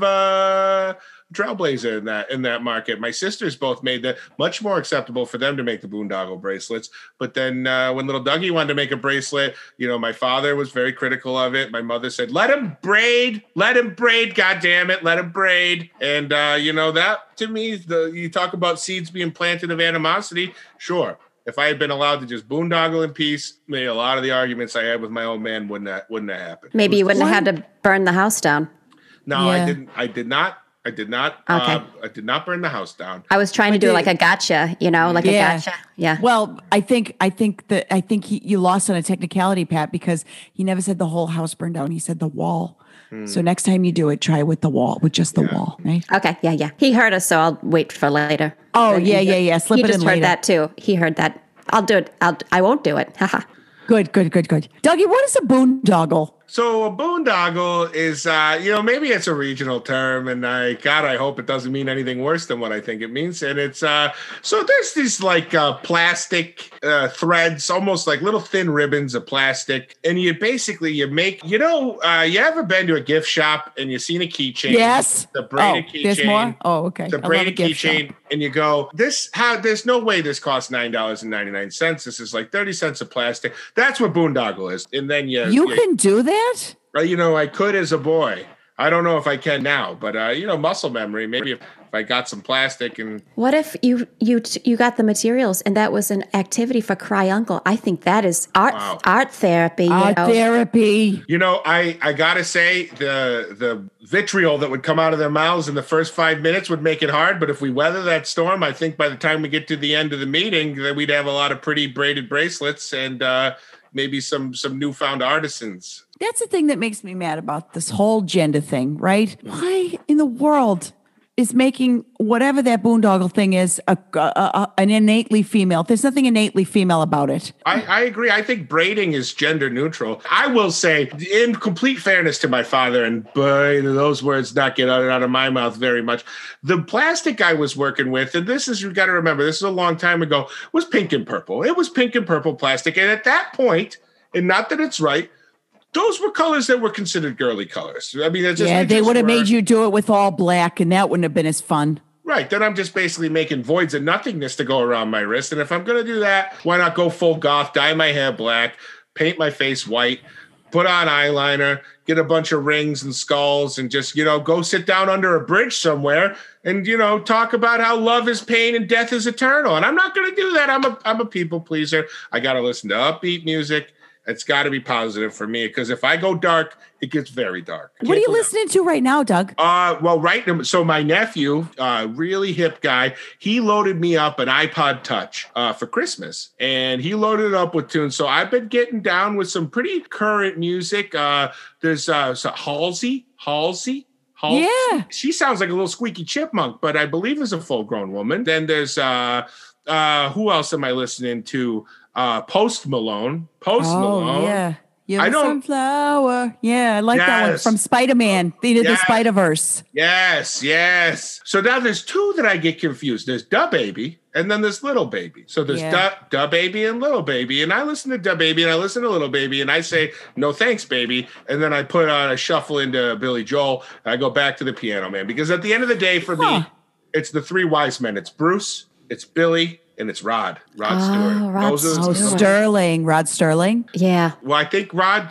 a trailblazer in that in that market. My sisters both made that much more acceptable for them to make the boondoggle bracelets. But then uh, when little Dougie wanted to make a bracelet, you know, my father was very critical of it. My mother said, "Let him braid, let him braid. God damn it, let him braid." And uh, you know, that to me, the you talk about seeds being planted of animosity. Sure. If I had been allowed to just boondoggle in peace, maybe a lot of the arguments I had with my old man wouldn't have, wouldn't have happened. Maybe you wouldn't fun. have had to burn the house down. No, yeah. I didn't. I did not. I did not. Okay. Uh, I did not burn the house down. I was trying to do like a gotcha, you know, like yeah. a gotcha. Yeah. Well, I think I think that I think he, you lost on a technicality, Pat, because he never said the whole house burned down. He said the wall. Hmm. So next time you do it, try with the wall, with just the yeah. wall, right? Okay. Yeah. Yeah. He heard us, so I'll wait for later. Oh yeah, yeah, yeah. Slip he it in just later. heard that too. He heard that. I'll do it. I'll. I won't do it. Haha. Good, good, good, good. Dougie, what is a boondoggle? So a boondoggle is, uh, you know, maybe it's a regional term, and I, God, I hope it doesn't mean anything worse than what I think it means. And it's, uh, so there's these like uh, plastic uh, threads, almost like little thin ribbons of plastic, and you basically you make, you know, uh, you ever been to a gift shop and you seen a keychain? Yes. The braided oh, keychain. There's more. Oh, okay. The I braided keychain, and you go, this how? There's no way this costs nine dollars and ninety nine cents. This is like thirty cents of plastic. That's what boondoggle is. And then you you, you can do that. You know, I could as a boy. I don't know if I can now, but uh, you know, muscle memory. Maybe if, if I got some plastic and. What if you you you got the materials and that was an activity for Cry Uncle? I think that is art wow. art therapy. Art you know? therapy. You know, I I gotta say the the vitriol that would come out of their mouths in the first five minutes would make it hard. But if we weather that storm, I think by the time we get to the end of the meeting, that we'd have a lot of pretty braided bracelets and uh, maybe some some newfound artisans. That's the thing that makes me mad about this whole gender thing, right? Why in the world is making whatever that boondoggle thing is a, a, a, an innately female? There's nothing innately female about it. I, I agree. I think braiding is gender neutral. I will say, in complete fairness to my father, and boy, those words not get out of my mouth very much, the plastic I was working with, and this is, you got to remember, this is a long time ago, was pink and purple. It was pink and purple plastic. And at that point, and not that it's right, those were colors that were considered girly colors. I mean, just, yeah, they, they would have were. made you do it with all black, and that wouldn't have been as fun. Right. Then I'm just basically making voids of nothingness to go around my wrist. And if I'm going to do that, why not go full goth, dye my hair black, paint my face white, put on eyeliner, get a bunch of rings and skulls, and just, you know, go sit down under a bridge somewhere and, you know, talk about how love is pain and death is eternal. And I'm not going to do that. I'm a I'm a people pleaser. I got to listen to upbeat music. It's got to be positive for me, because if I go dark, it gets very dark. What are you listening to right now, Doug? Uh, well, right now, so my nephew, uh, really hip guy, he loaded me up an iPod Touch uh, for Christmas, and he loaded it up with tunes. So I've been getting down with some pretty current music. Uh, there's uh, so Halsey, Halsey. Halsey. Yeah. She sounds like a little squeaky chipmunk, but I believe is a full-grown woman. Then there's, uh, uh, who else am I listening to? Uh, Post Malone. Post oh, Malone. Yeah. You're I the don't, sunflower. Yeah, I like yes. that one from Spider-Man. They did yes. the Spider-Verse. Yes, yes. So now there's two that I get confused. There's Da Baby and then there's Little Baby. So there's yeah. Da, Da Baby and Little Baby. And I listen to Da Baby and I listen to Little Baby and I say, no thanks, baby. And then I put on a shuffle into Billy Joel. And I go back to the Piano Man. Because at the end of the day, for huh. me, it's the three wise men. It's Bruce, it's Billy, and it's Rod, Rod oh, Stewart. Rod Those are, oh, Sterling, Rod Sterling. Yeah. Well, I think Rod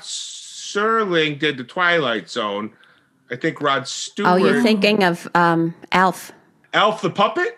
Serling did the Twilight Zone. I think Rod Stewart. Oh, you're thinking of um, Alf. Alf the Puppet?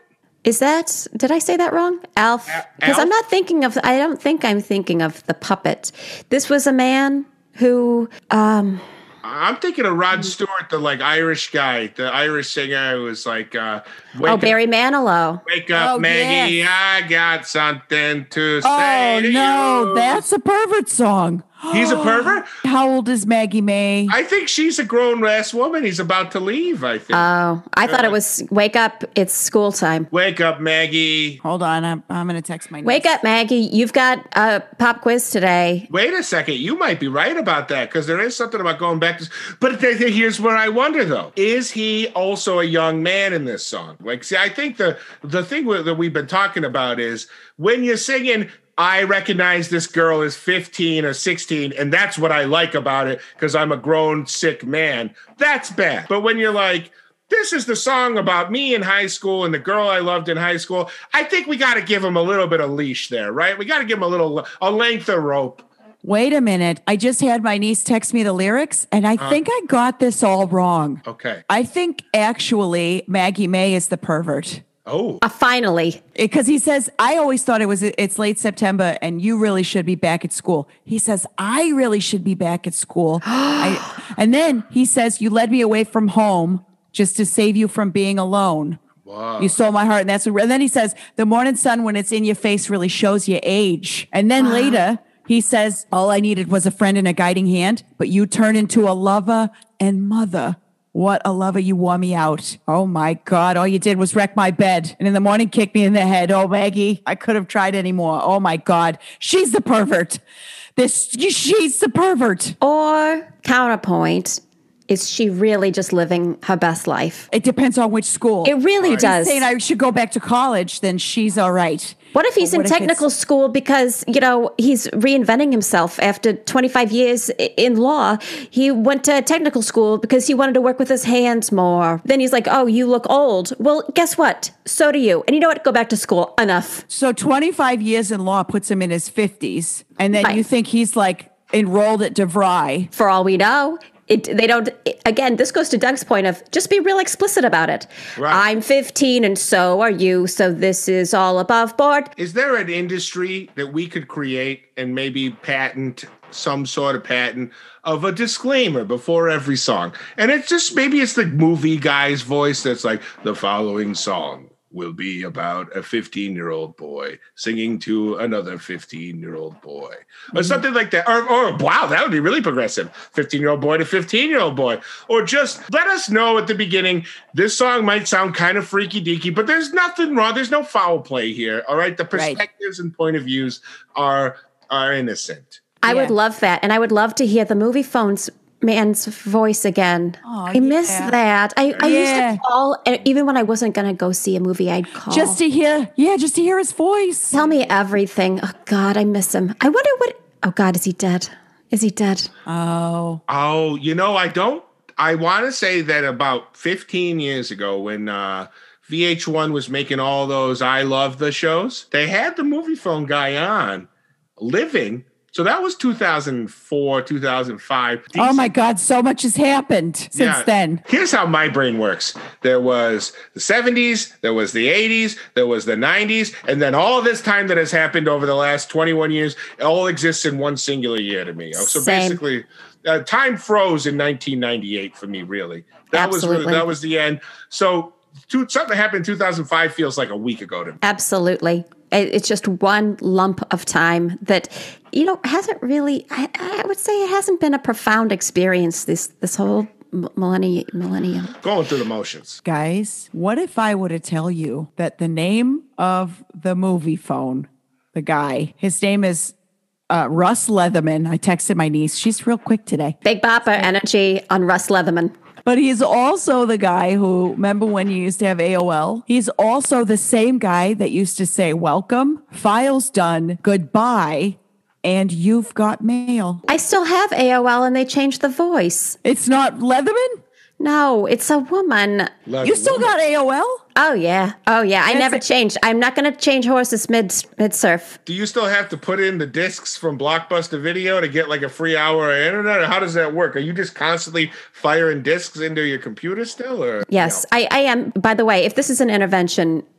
Is that, did I say that wrong? Alf? Because I'm Alf? not thinking of, I don't think I'm thinking of the puppet. This was a man who, um, I'm thinking of Rod Stewart, the like Irish guy, the Irish singer who was like, uh, wake oh, up, Barry Manilow. wake up, Oh, Maggie, yes. I got something to Oh, say to no, you. that's a pervert song. He's a pervert? How old is Maggie May? I think she's a grown-ass woman. He's about to leave, I think. Oh, I thought it was wake up, it's school time. Wake up, Maggie. Hold on, I'm, I'm going to text my niece. Wake up, Maggie. You've got a pop quiz today. Wait a second. You might be right about that because there is something about going back to. But th- th- here's where I wonder, though: is he also a young man in this song? Like, see, I think the the thing that we've been talking about is when you're singing, I recognize this girl is fifteen or sixteen, and that's what I like about it because I'm a grown, sick man. That's bad. But when you're like, this is the song about me in high school and the girl I loved in high school, I think we got to give him a little bit of leash there, right? We got to give him a little, a length of rope. Wait a minute. I just had my niece text me the lyrics, and I think I got this all wrong. Okay. I think actually Maggie May is the pervert. Oh. Uh, finally. Because he says, I always thought it was it's late September and you really should be back at school. He says, I really should be back at school. I, and then he says, you led me away from home just to save you from being alone. Wow. You stole my heart. And that's what, and then he says, the morning sun when it's in your face really shows your age. And then later he says, all I needed was a friend and a guiding hand, but you turned into a lover and mother. What a lover, you wore me out. Oh my God. All you did was wreck my bed. And in the morning, kick me in the head. Oh, Maggie, I could have tried anymore. Oh my God. She's the pervert. This, she's the pervert. Or counterpoint, is she really just living her best life? It depends on which school. It really If he's does. saying I should go back to college, then she's all right. What if he's But in what if technical it's- school because, you know, he's reinventing himself after twenty-five years i- in law? He went to technical school because he wanted to work with his hands more. Then he's like, oh, you look old. Well, guess what? So do you. And you know what? Go back to school. Enough. So twenty-five years in law puts him in his fifties. And then Right. you think he's like enrolled at DeVry. For all we know, it, they don't. Again, this goes to Doug's point of just be real explicit about it. Right. I'm fifteen and so are you. So this is all above board. Is there an industry that we could create and maybe patent some sort of patent of a disclaimer before every song? And it's just, maybe it's the movie guy's voice that's like, the following song will be about a fifteen-year-old boy singing to another fifteen-year-old boy. Or something like that. Or, or, wow, that would be really progressive. fifteen-year-old boy to fifteen-year-old boy. Or just let us know at the beginning, this song might sound kind of freaky-deaky, but there's nothing wrong. There's no foul play here, all right? The perspectives and point of views are are innocent. I Yeah. would love that. And I would love to hear the movie phones man's voice again. Oh, I miss yeah. that. I, I Yeah. used to call, and even when I wasn't going to go see a movie, I'd call. Just to hear, yeah, just to hear his voice. Tell me everything. Oh, God, I miss him. I wonder what, oh, God, is he dead? Is he dead? Oh. Oh, you know, I don't, I want to say that about fifteen years ago when uh, V H one was making all those I Love the shows, they had the movie phone guy on living. So that was two thousand four, two thousand five. Oh my God, so much has happened since Yeah. then. Here's how my brain works. There was the seventies, there was the eighties, there was the nineties, and then all this time that has happened over the last twenty-one years, it all exists in one singular year to me. So Same. basically, uh, time froze in nineteen ninety-eight for me, really. That was Absolutely. really, that was the end. So two, something that happened in two thousand five feels like a week ago to me. Absolutely. It- It's just one lump of time that, you know, hasn't really, I, I would say it hasn't been a profound experience this, this whole m- millennia, millennium. Going through the motions. Guys, what if I were to tell you that the name of the movie phone, the guy, his name is uh, Russ Leatherman. I texted my niece. She's real quick today. Big Bopper energy on Russ Leatherman. But he's also the guy who, remember when you used to have A O L? He's also the same guy that used to say, welcome, file's done, goodbye, and you've got mail. I still have A O L and they changed the voice. It's not Leatherman? No, it's a woman. Love You it. still got A O L? Oh, yeah. Oh, yeah. I That's never it. changed. I'm not going to change horses mid mid surf. Do you still have to put in the discs from Blockbuster Video to get like a free hour of internet? Or how does that work? Are you just constantly firing discs into your computer still? Or Yes, I, I am. By the way, if this is an intervention,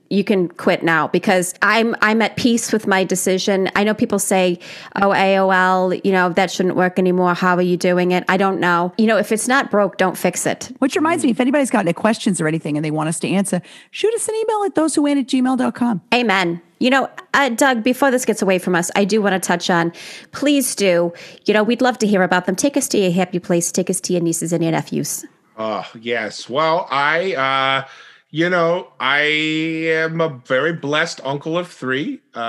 you can quit now because I'm I'm at peace with my decision. I know people say, oh, A O L, you know, that shouldn't work anymore. How are you doing it? I don't know. You know, if it's not broke, don't fix it. Which reminds me, if anybody's got any questions or anything and they want us to answer, shoot us an email at those who win at gmail dot com. Amen. You know, uh, Doug, before this gets away from us, I do want to touch on, please do, you know, we'd love to hear about them. Take us to your happy place. Take us to your nieces and your nephews. Oh, yes. Well, I, uh, you know, I am a very blessed uncle of three. Uh,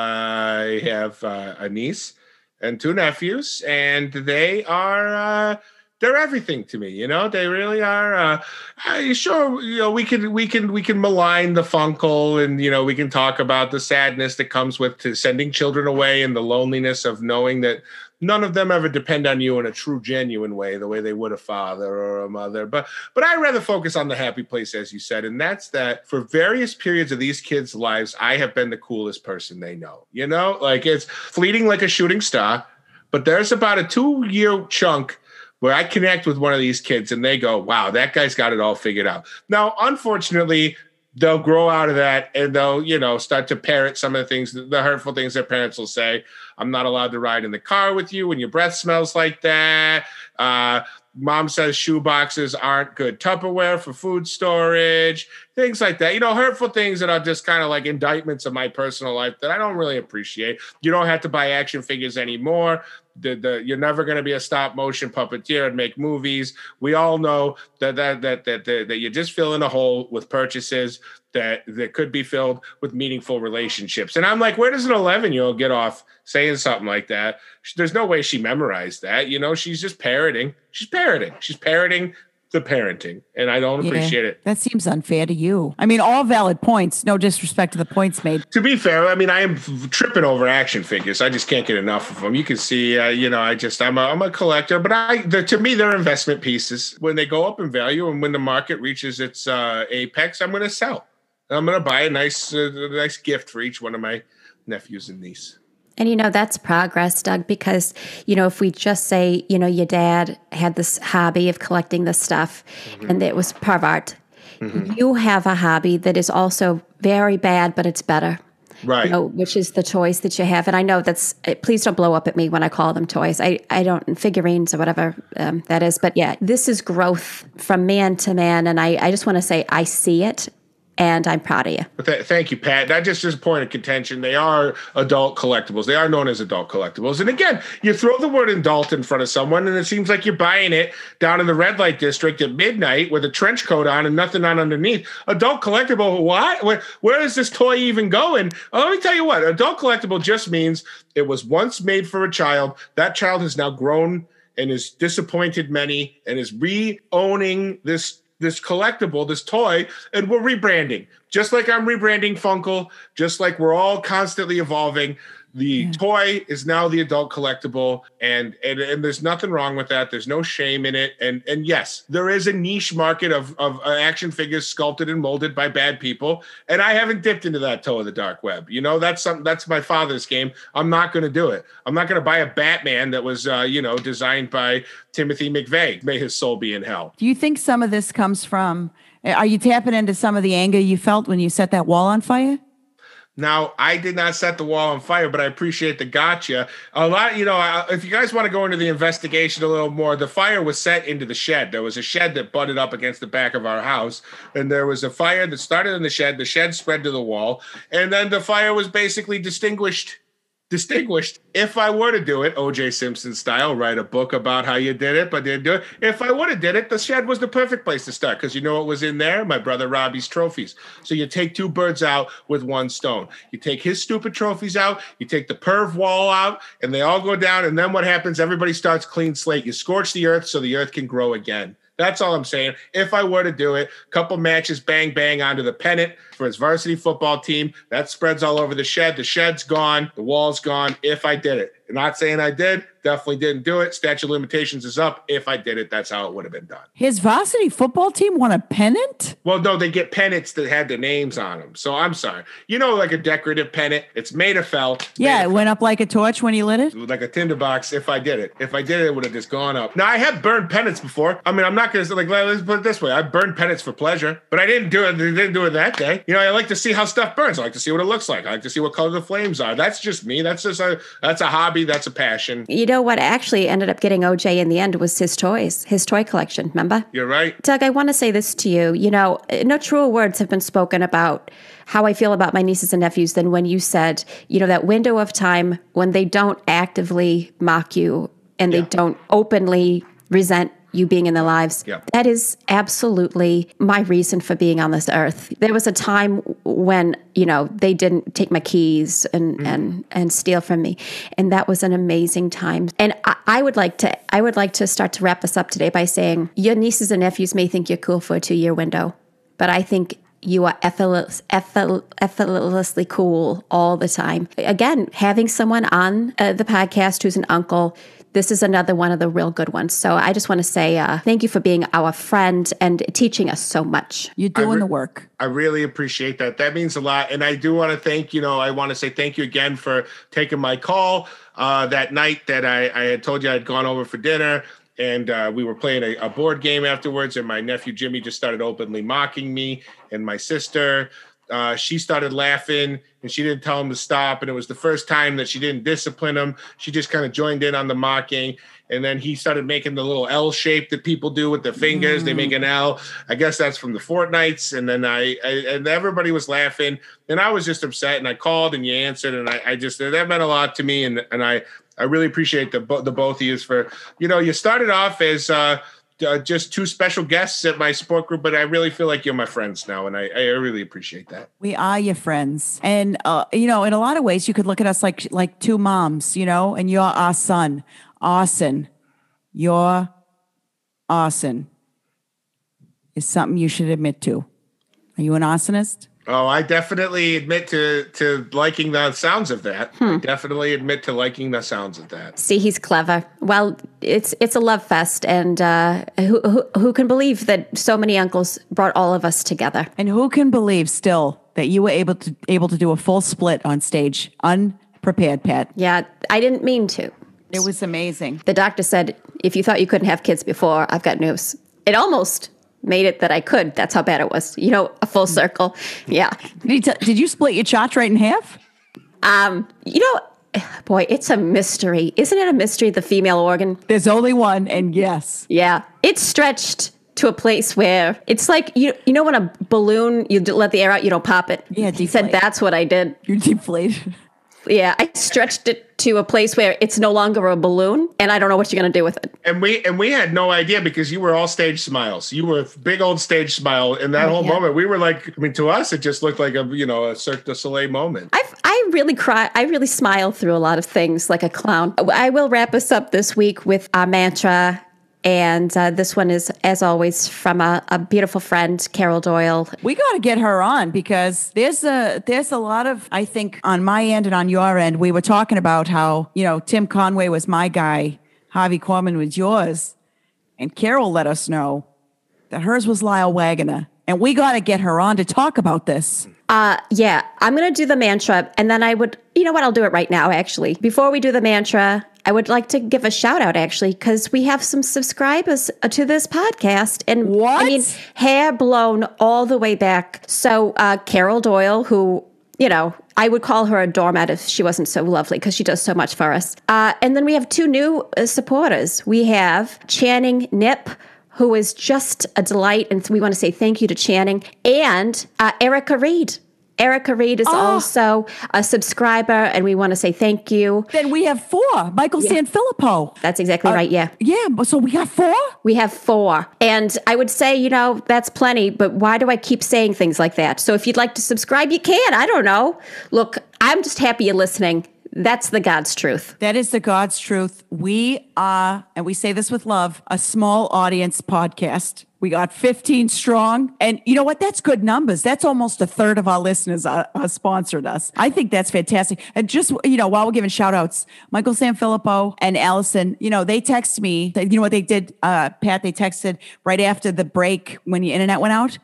I have uh, a niece and two nephews, and they are, uh, they're everything to me. You know, they really are. Uh, I, sure, you know, we can, we can, we can malign the funkle, and you know, we can talk about the sadness that comes with to sending children away and the loneliness of knowing that none of them ever depend on you in a true, genuine way, the way they would a father or a mother. But but I rather focus on the happy place, as you said, and that's that for various periods of these kids' lives, I have been the coolest person they know. You know, like it's fleeting like a shooting star, but there's about a two-year chunk where I connect with one of these kids and they go, wow, that guy's got it all figured out. Now, unfortunately, they'll grow out of that and they'll, you know, start to parrot some of the things, the hurtful things their parents will say. I'm not allowed to ride in the car with you when your breath smells like that. Uh, mom says shoe boxes aren't good Tupperware for food storage, things like that. You know, hurtful things that are just kind of like indictments of my personal life that I don't really appreciate. You don't have to buy action figures anymore. The, the, you're never going to be a stop motion puppeteer and make movies. We all know that that that that that, that you're just filling a hole with purchases that that could be filled with meaningful relationships. And I'm like, where does an eleven year old get off saying something like that? There's no way she memorized that. You know, she's just parroting. She's parroting. She's parroting the parenting, and I don't Yeah, appreciate it. That seems unfair to you. I mean, all valid points. No disrespect to the points made. To be fair, I mean, I am tripping over action figures. I just can't get enough of them. You can see, uh, you know, I just, I'm a, I'm a collector, but I, the, to me, they're investment pieces. When they go up in value and when the market reaches its uh, apex, I'm going to sell. I'm going to buy a nice, uh, nice gift for each one of my nephews and niece. And, you know, that's progress, Doug, because, you know, if we just say, you know, your dad had this hobby of collecting this stuff mm-hmm. and it was pervert, mm-hmm. you have a hobby that is also very bad, but it's better. Right. You know, which is the toys that you have. And I know that's, please don't blow up at me when I call them toys. I, I don't, figurines or whatever um, that is. But yeah, this is growth from man to man. And I, I just want to say I see it. And I'm proud of you. Th- thank you, Pat. That just is a point of contention. They are adult collectibles. They are known as adult collectibles. And again, you throw the word adult in front of someone, and it seems like you're buying it down in the red light district at midnight with a trench coat on and nothing on underneath. Adult collectible, what? Where, where is this toy even going? Oh, let me tell you what. Adult collectible just means it was once made for a child. That child has now grown and has disappointed many and is re-owning this this collectible, this toy, and we're rebranding. Just like I'm rebranding Funkle, just like we're all constantly evolving. The yeah. toy is now the adult collectible, and, and and there's nothing wrong with that. There's no shame in it. And and yes, there is a niche market of, of uh, action figures sculpted and molded by bad people, and I haven't dipped into that toe of the dark web. You know, that's something that's my father's game. I'm not going to do it. I'm not going to buy a Batman that was, uh, you know, designed by Timothy McVeigh. May his soul be in hell. Do you think some of this comes from, are you tapping into some of the anger you felt when you set that wall on fire? Now, I did not set the wall on fire, but I appreciate the gotcha. A lot, you know, if you guys want to go into the investigation a little more, the fire was set into the shed. There was a shed that butted up against the back of our house, and there was a fire that started in the shed. The shed spread to the wall, and then the fire was basically distinguished. Distinguished. If I were to do it, O J Simpson style, write a book about how you did it, but didn't do it. If I would have did it, the shed was the perfect place to start because you know what was in there? My brother Robbie's trophies. So you take two birds out with one stone. You take his stupid trophies out, you take the perv wall out, and they all go down. And then what happens? Everybody starts clean slate. You scorch the earth so the earth can grow again. That's all I'm saying. If I were to do it, couple matches, bang, bang, onto the pennant for his varsity football team. That spreads all over the shed. The shed's gone. The wall's gone. If I did it. I'm not saying I did. Definitely didn't do it. Statute of limitations is up. If I did it, that's how it would have been done. His varsity football team won a pennant? Well, no, they get pennants that had the names on them. So I'm sorry. You know, like a decorative pennant. It's made of felt. Yeah, it felt. Went up like a torch when you lit it? Like a tinderbox. If I did it. If I did it, it would have just gone up. Now, I have burned pennants before. I mean, I'm not going to, like, let's put it this way. I burned pennants for pleasure, but I didn't do it. I didn't do it that day. you know, I like to see how stuff burns. I like to see what it looks like. I like to see what color the flames are. That's just me. That's just a that's a hobby. That's a passion. You know what actually ended up getting O J in the end was his toys, his toy collection. Remember? You're right. Doug, I want to say this to you. You know, no truer words have been spoken about how I feel about my nieces and nephews than when you said, you know, that window of time when they don't actively mock you and they Yeah. don't openly resent you being in their lives. Yeah. That is absolutely my reason for being on this earth. There was a time when, you know, they didn't take my keys and, mm. and, and steal from me. And that was an amazing time. And I, I would like to, I would like to start to wrap this up today by saying your nieces and nephews may think you're cool for a two year window, but I think you are effortless, effort, effortlessly cool all the time. Again, having someone on uh, the podcast who's an uncle, this is another one of the real good ones. So I just want to say uh, thank you for being our friend and teaching us so much. You're doing re- the work. I really appreciate that. That means a lot. And I do want to thank, you know, I want to say thank you again for taking my call uh, that night that I, I had told you I had gone over for dinner. And uh, we were playing a, a board game afterwards. And my nephew, Jimmy, just started openly mocking me. And my sister, uh, she started laughing and she didn't tell him to stop. And it was the first time that she didn't discipline him. She just kind of joined in on the mocking. And then he started making the little L shape that people do with their fingers. Mm. They make an L. I guess that's from the Fortnites. And then I, I, and everybody was laughing. And I was just upset. And I called and you answered. And I, I just, that meant a lot to me. And, and I, I really appreciate the, the both of you for, you know, you started off as uh, uh, just two special guests at my support group, but I really feel like you're my friends now. And I, I really appreciate that. We are your friends. And, uh, you know, in a lot of ways, you could look at us like, like two moms, you know, and you're our son, Austin. You're Austin is something you should admit to. Are you an Austinist? Oh, I definitely admit to to liking the sounds of that. Hmm. I definitely admit to liking the sounds of that. See, he's clever. Well, it's it's a love fest, and uh, who, who who can believe that so many uncles brought all of us together? And who can believe still that you were able to able to do a full split on stage, unprepared, Pat? Yeah, I didn't mean to. It was amazing. The doctor said, if you thought you couldn't have kids before, I've got news. It almost made it that I could. That's how bad it was. You know, a full circle. Yeah. Did, he t- did you split your chotch right in half? Um, you know, boy, it's a mystery. Isn't it a mystery, the female organ? There's only one, and yes. Yeah. It's stretched to a place where it's like, you you know when a balloon, you let the air out, you don't pop it? Yeah, he said that's what I did. You're deflated. Yeah, I stretched it to a place where it's no longer a balloon, and I don't know what you're going to do with it. And we and we had no idea because you were all stage smiles. You were a big old stage smile in that oh, whole yeah. moment. We were like, I mean, to us, it just looked like a you know a Cirque du Soleil moment. I I really cry. I really smile through a lot of things like a clown. I will wrap us up this week with our mantra. And uh, this one is, as always, from a, a beautiful friend, Carol Doyle. We got to get her on because there's a there's a lot of, I think, on my end and on your end, we were talking about how, you know, Tim Conway was my guy, Harvey Korman was yours. And Carol let us know that hers was Lyle Waggoner. And we got to get her on to talk about this. Uh, yeah, I'm going to do the mantra. And then I would, you know what, I'll do it right now, actually. Before we do the mantra, I would like to give a shout out, actually, because we have some subscribers to this podcast. And what? I mean, hair blown all the way back. So uh, Carol Doyle, who, you know, I would call her a doormat if she wasn't so lovely because she does so much for us. Uh, and then we have two new uh, supporters. We have Channing Nip, who is just a delight. And we want to say thank you to Channing. And uh, Erica Reed. Erica Reed is oh. also a subscriber, and we want to say thank you. Then we have four. Michael yeah. Sanfilippo. That's exactly uh, right, yeah. Yeah, so we have four? We have four. And I would say, you know, that's plenty, but why do I keep saying things like that? So if you'd like to subscribe, you can. I don't know. Look, I'm just happy you're listening. That's the God's truth. That is the God's truth. We are, and we say this with love, a small audience podcast. We got fifteen strong. And you know what? That's good numbers. That's almost a third of our listeners are, are sponsored us. I think that's fantastic. And just, you know, while we're giving shout outs, Michael Sanfilippo and Allison, you know, they text me. You know what they did, uh, Pat? They texted right after the break when the internet went out.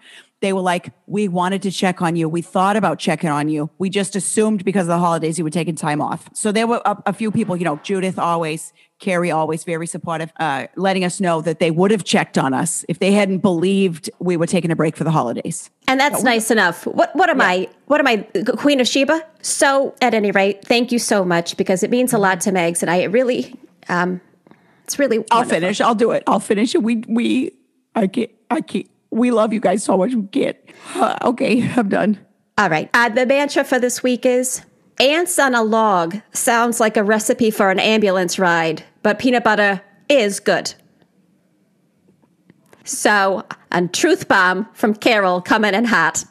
they were like, we wanted to check on you. We thought about checking on you. We just assumed because of the holidays you were taking time off. So there were a, a few people, you know, Judith always, Carrie always very supportive, uh, letting us know that they would have checked on us if they hadn't believed we were taking a break for the holidays. And that's So- nice enough. What what am Yeah. I? What am I, Queen of Sheba? So at any rate, thank you so much because it means a lot to Megs, and I really, um, it's really. I'll wonderful. finish. I'll do it. I'll finish it. We, we, I can't, I can't, we love you guys so much. We can't. Uh, okay, I'm done. All right. Uh, the mantra for this week is: ants on a log sounds like a recipe for an ambulance ride, but peanut butter is good. So, a truth bomb from Carol coming in hot.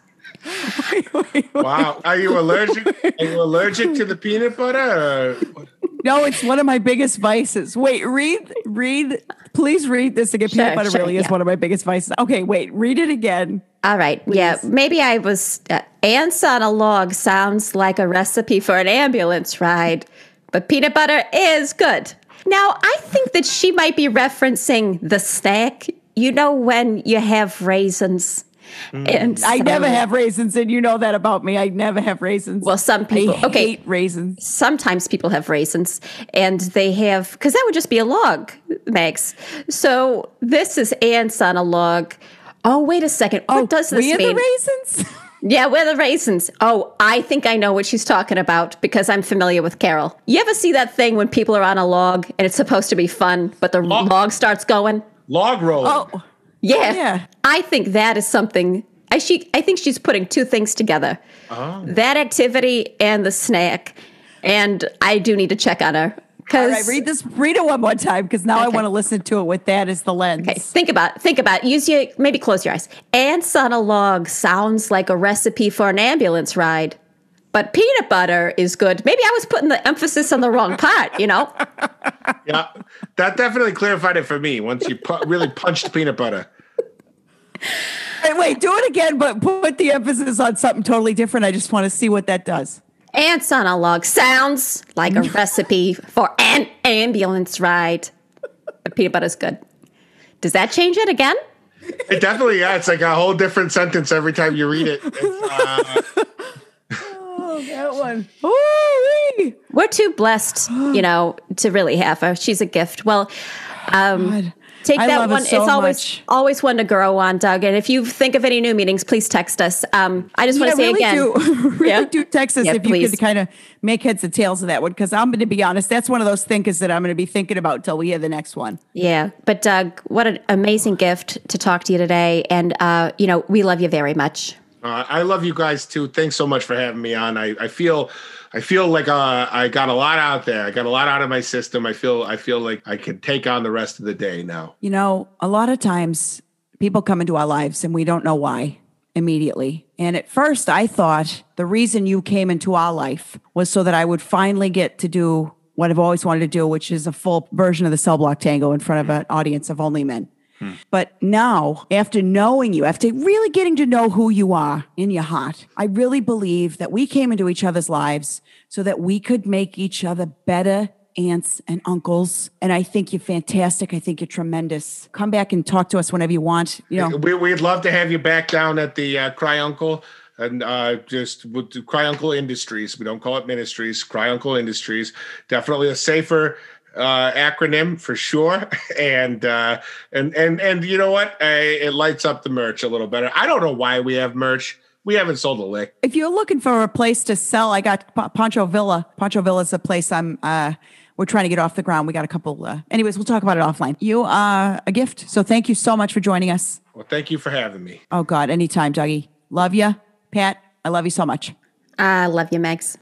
Wow. Are you allergic? Are you allergic to the peanut butter? Or? No, it's one of my biggest vices. Wait, read, read, please read this again. Sure, Peanut butter sure, really is yeah. one of my biggest vices. Okay, wait, read it again. All right. Yeah. Maybe I was. Uh, ants on a log sounds like a recipe for an ambulance ride, but peanut butter is good. Now, I think that she might be referencing the snack. You know, when you have raisins. And I so- never have raisins, and you know that about me. I never have raisins. Well, some people. I okay. hate raisins. Sometimes people have raisins and they have, because that would just be a log, Megs. So this is ants on a log. Oh, wait a second. What does this we are mean? the raisins? Yeah, we're the raisins. Oh, I think I know what she's talking about because I'm familiar with Carol. You ever see that thing when people are on a log and it's supposed to be fun, but the Log- log starts going? Log rolling. Oh, Yeah. Yeah. I think that is something. I, she, I think she's putting two things together. Oh. That activity and the snack. And I do need to check on her. all Because right, read this. Read it one more time because now I Okay. want to listen to it with that as the lens. Okay, think about think about use your maybe close your eyes. Ants on a log sounds like a recipe for an ambulance ride, but peanut butter is good. Maybe I was putting the emphasis on the wrong part. You know, Yeah, that definitely clarified it for me once you pu- really punched peanut butter. Wait, wait, do it again, but put the emphasis on something totally different. I just want to see what that does. ants on a log sounds like a recipe for an ambulance ride, but peanut butter is good. Does that change it again? It definitely, yeah, it's like a whole different sentence every time you read it. It's, uh, Oh, that one. Ooh-wee. We're too blessed, you know, to really have her. She's a gift. Well, um, God. take I that love it one. so it's always much. always one to grow on, Doug. And if you think of any new meetings, please text us. Um, I just want Yeah, to say really again, do, really Yeah. do text us Yeah, if you please. could kind of make heads and tails of that one. Because I'm going to be honest, that's one of those thinkers that I'm going to be thinking about until we hear the next one. yeah. But Doug, what an amazing gift to talk to you today, and uh, you know, we love you very much. uh, I love you guys too. Thanks so much for having me on. I, I feel, I feel like uh, I got a lot out there. I got a lot out of my system. I feel, I feel like I can take on the rest of the day now. You know, a lot of times people come into our lives and we don't know why immediately. And at first, I thought the reason you came into our life was so that I would finally get to do what I've always wanted to do, which is a full version of the Cell Block Tango in front of an audience of only men. But now, after knowing you, after really getting to know who you are in your heart, I really believe that we came into each other's lives so that we could make each other better aunts and uncles. And I think you're fantastic. I think you're tremendous. Come back and talk to us whenever you want. You know, We, we'd love to have you back down at the uh, Cry Uncle and uh, just with the Cry Uncle Industries. We don't call it ministries, Cry Uncle Industries. Definitely a safer uh, acronym for sure. And uh, and and and you know what? I, it lights up the merch a little better. I don't know why we have merch. We haven't sold a lick. if you're looking for a place to sell, I got Pa- Pancho Villa. Pancho Villa is a place I'm, uh, we're trying to get off the ground. We got a couple, uh, anyways, we'll talk about it offline. You are a gift. So thank you so much for joining us. Well, thank you for having me. Oh God, anytime, Dougie. Love you. Pat, I love you so much. I love you, Megs.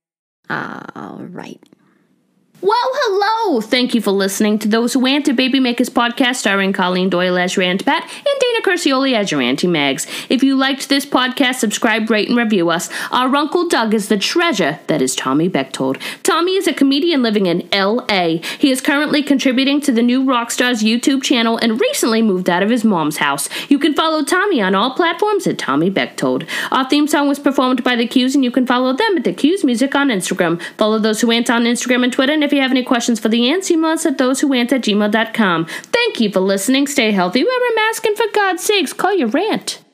All right. Well, hello! Thank you for listening to Those Who Ant, a Baby Makers podcast starring Colleen Doyle as your Aunt Pat and Dana Curcioli as your Auntie Megs. If you liked this podcast, subscribe, rate, and review us. Our Uncle Doug is the treasure that is Tommy Bechtold. Tommy is a comedian living in L A. He is currently contributing to the New Rockstars YouTube channel and recently moved out of his mom's house. You can follow Tommy on all platforms at Tommy Bechtold. Our theme song was performed by The Q's, and you can follow them at The Q's Music on Instagram. Follow Those Who Ant on Instagram and Twitter, and if you have any questions for the ants, email us at thosewhoant at gmail dot com. Thank you for listening. Stay healthy, wear a mask, and for God's sakes, call your rant.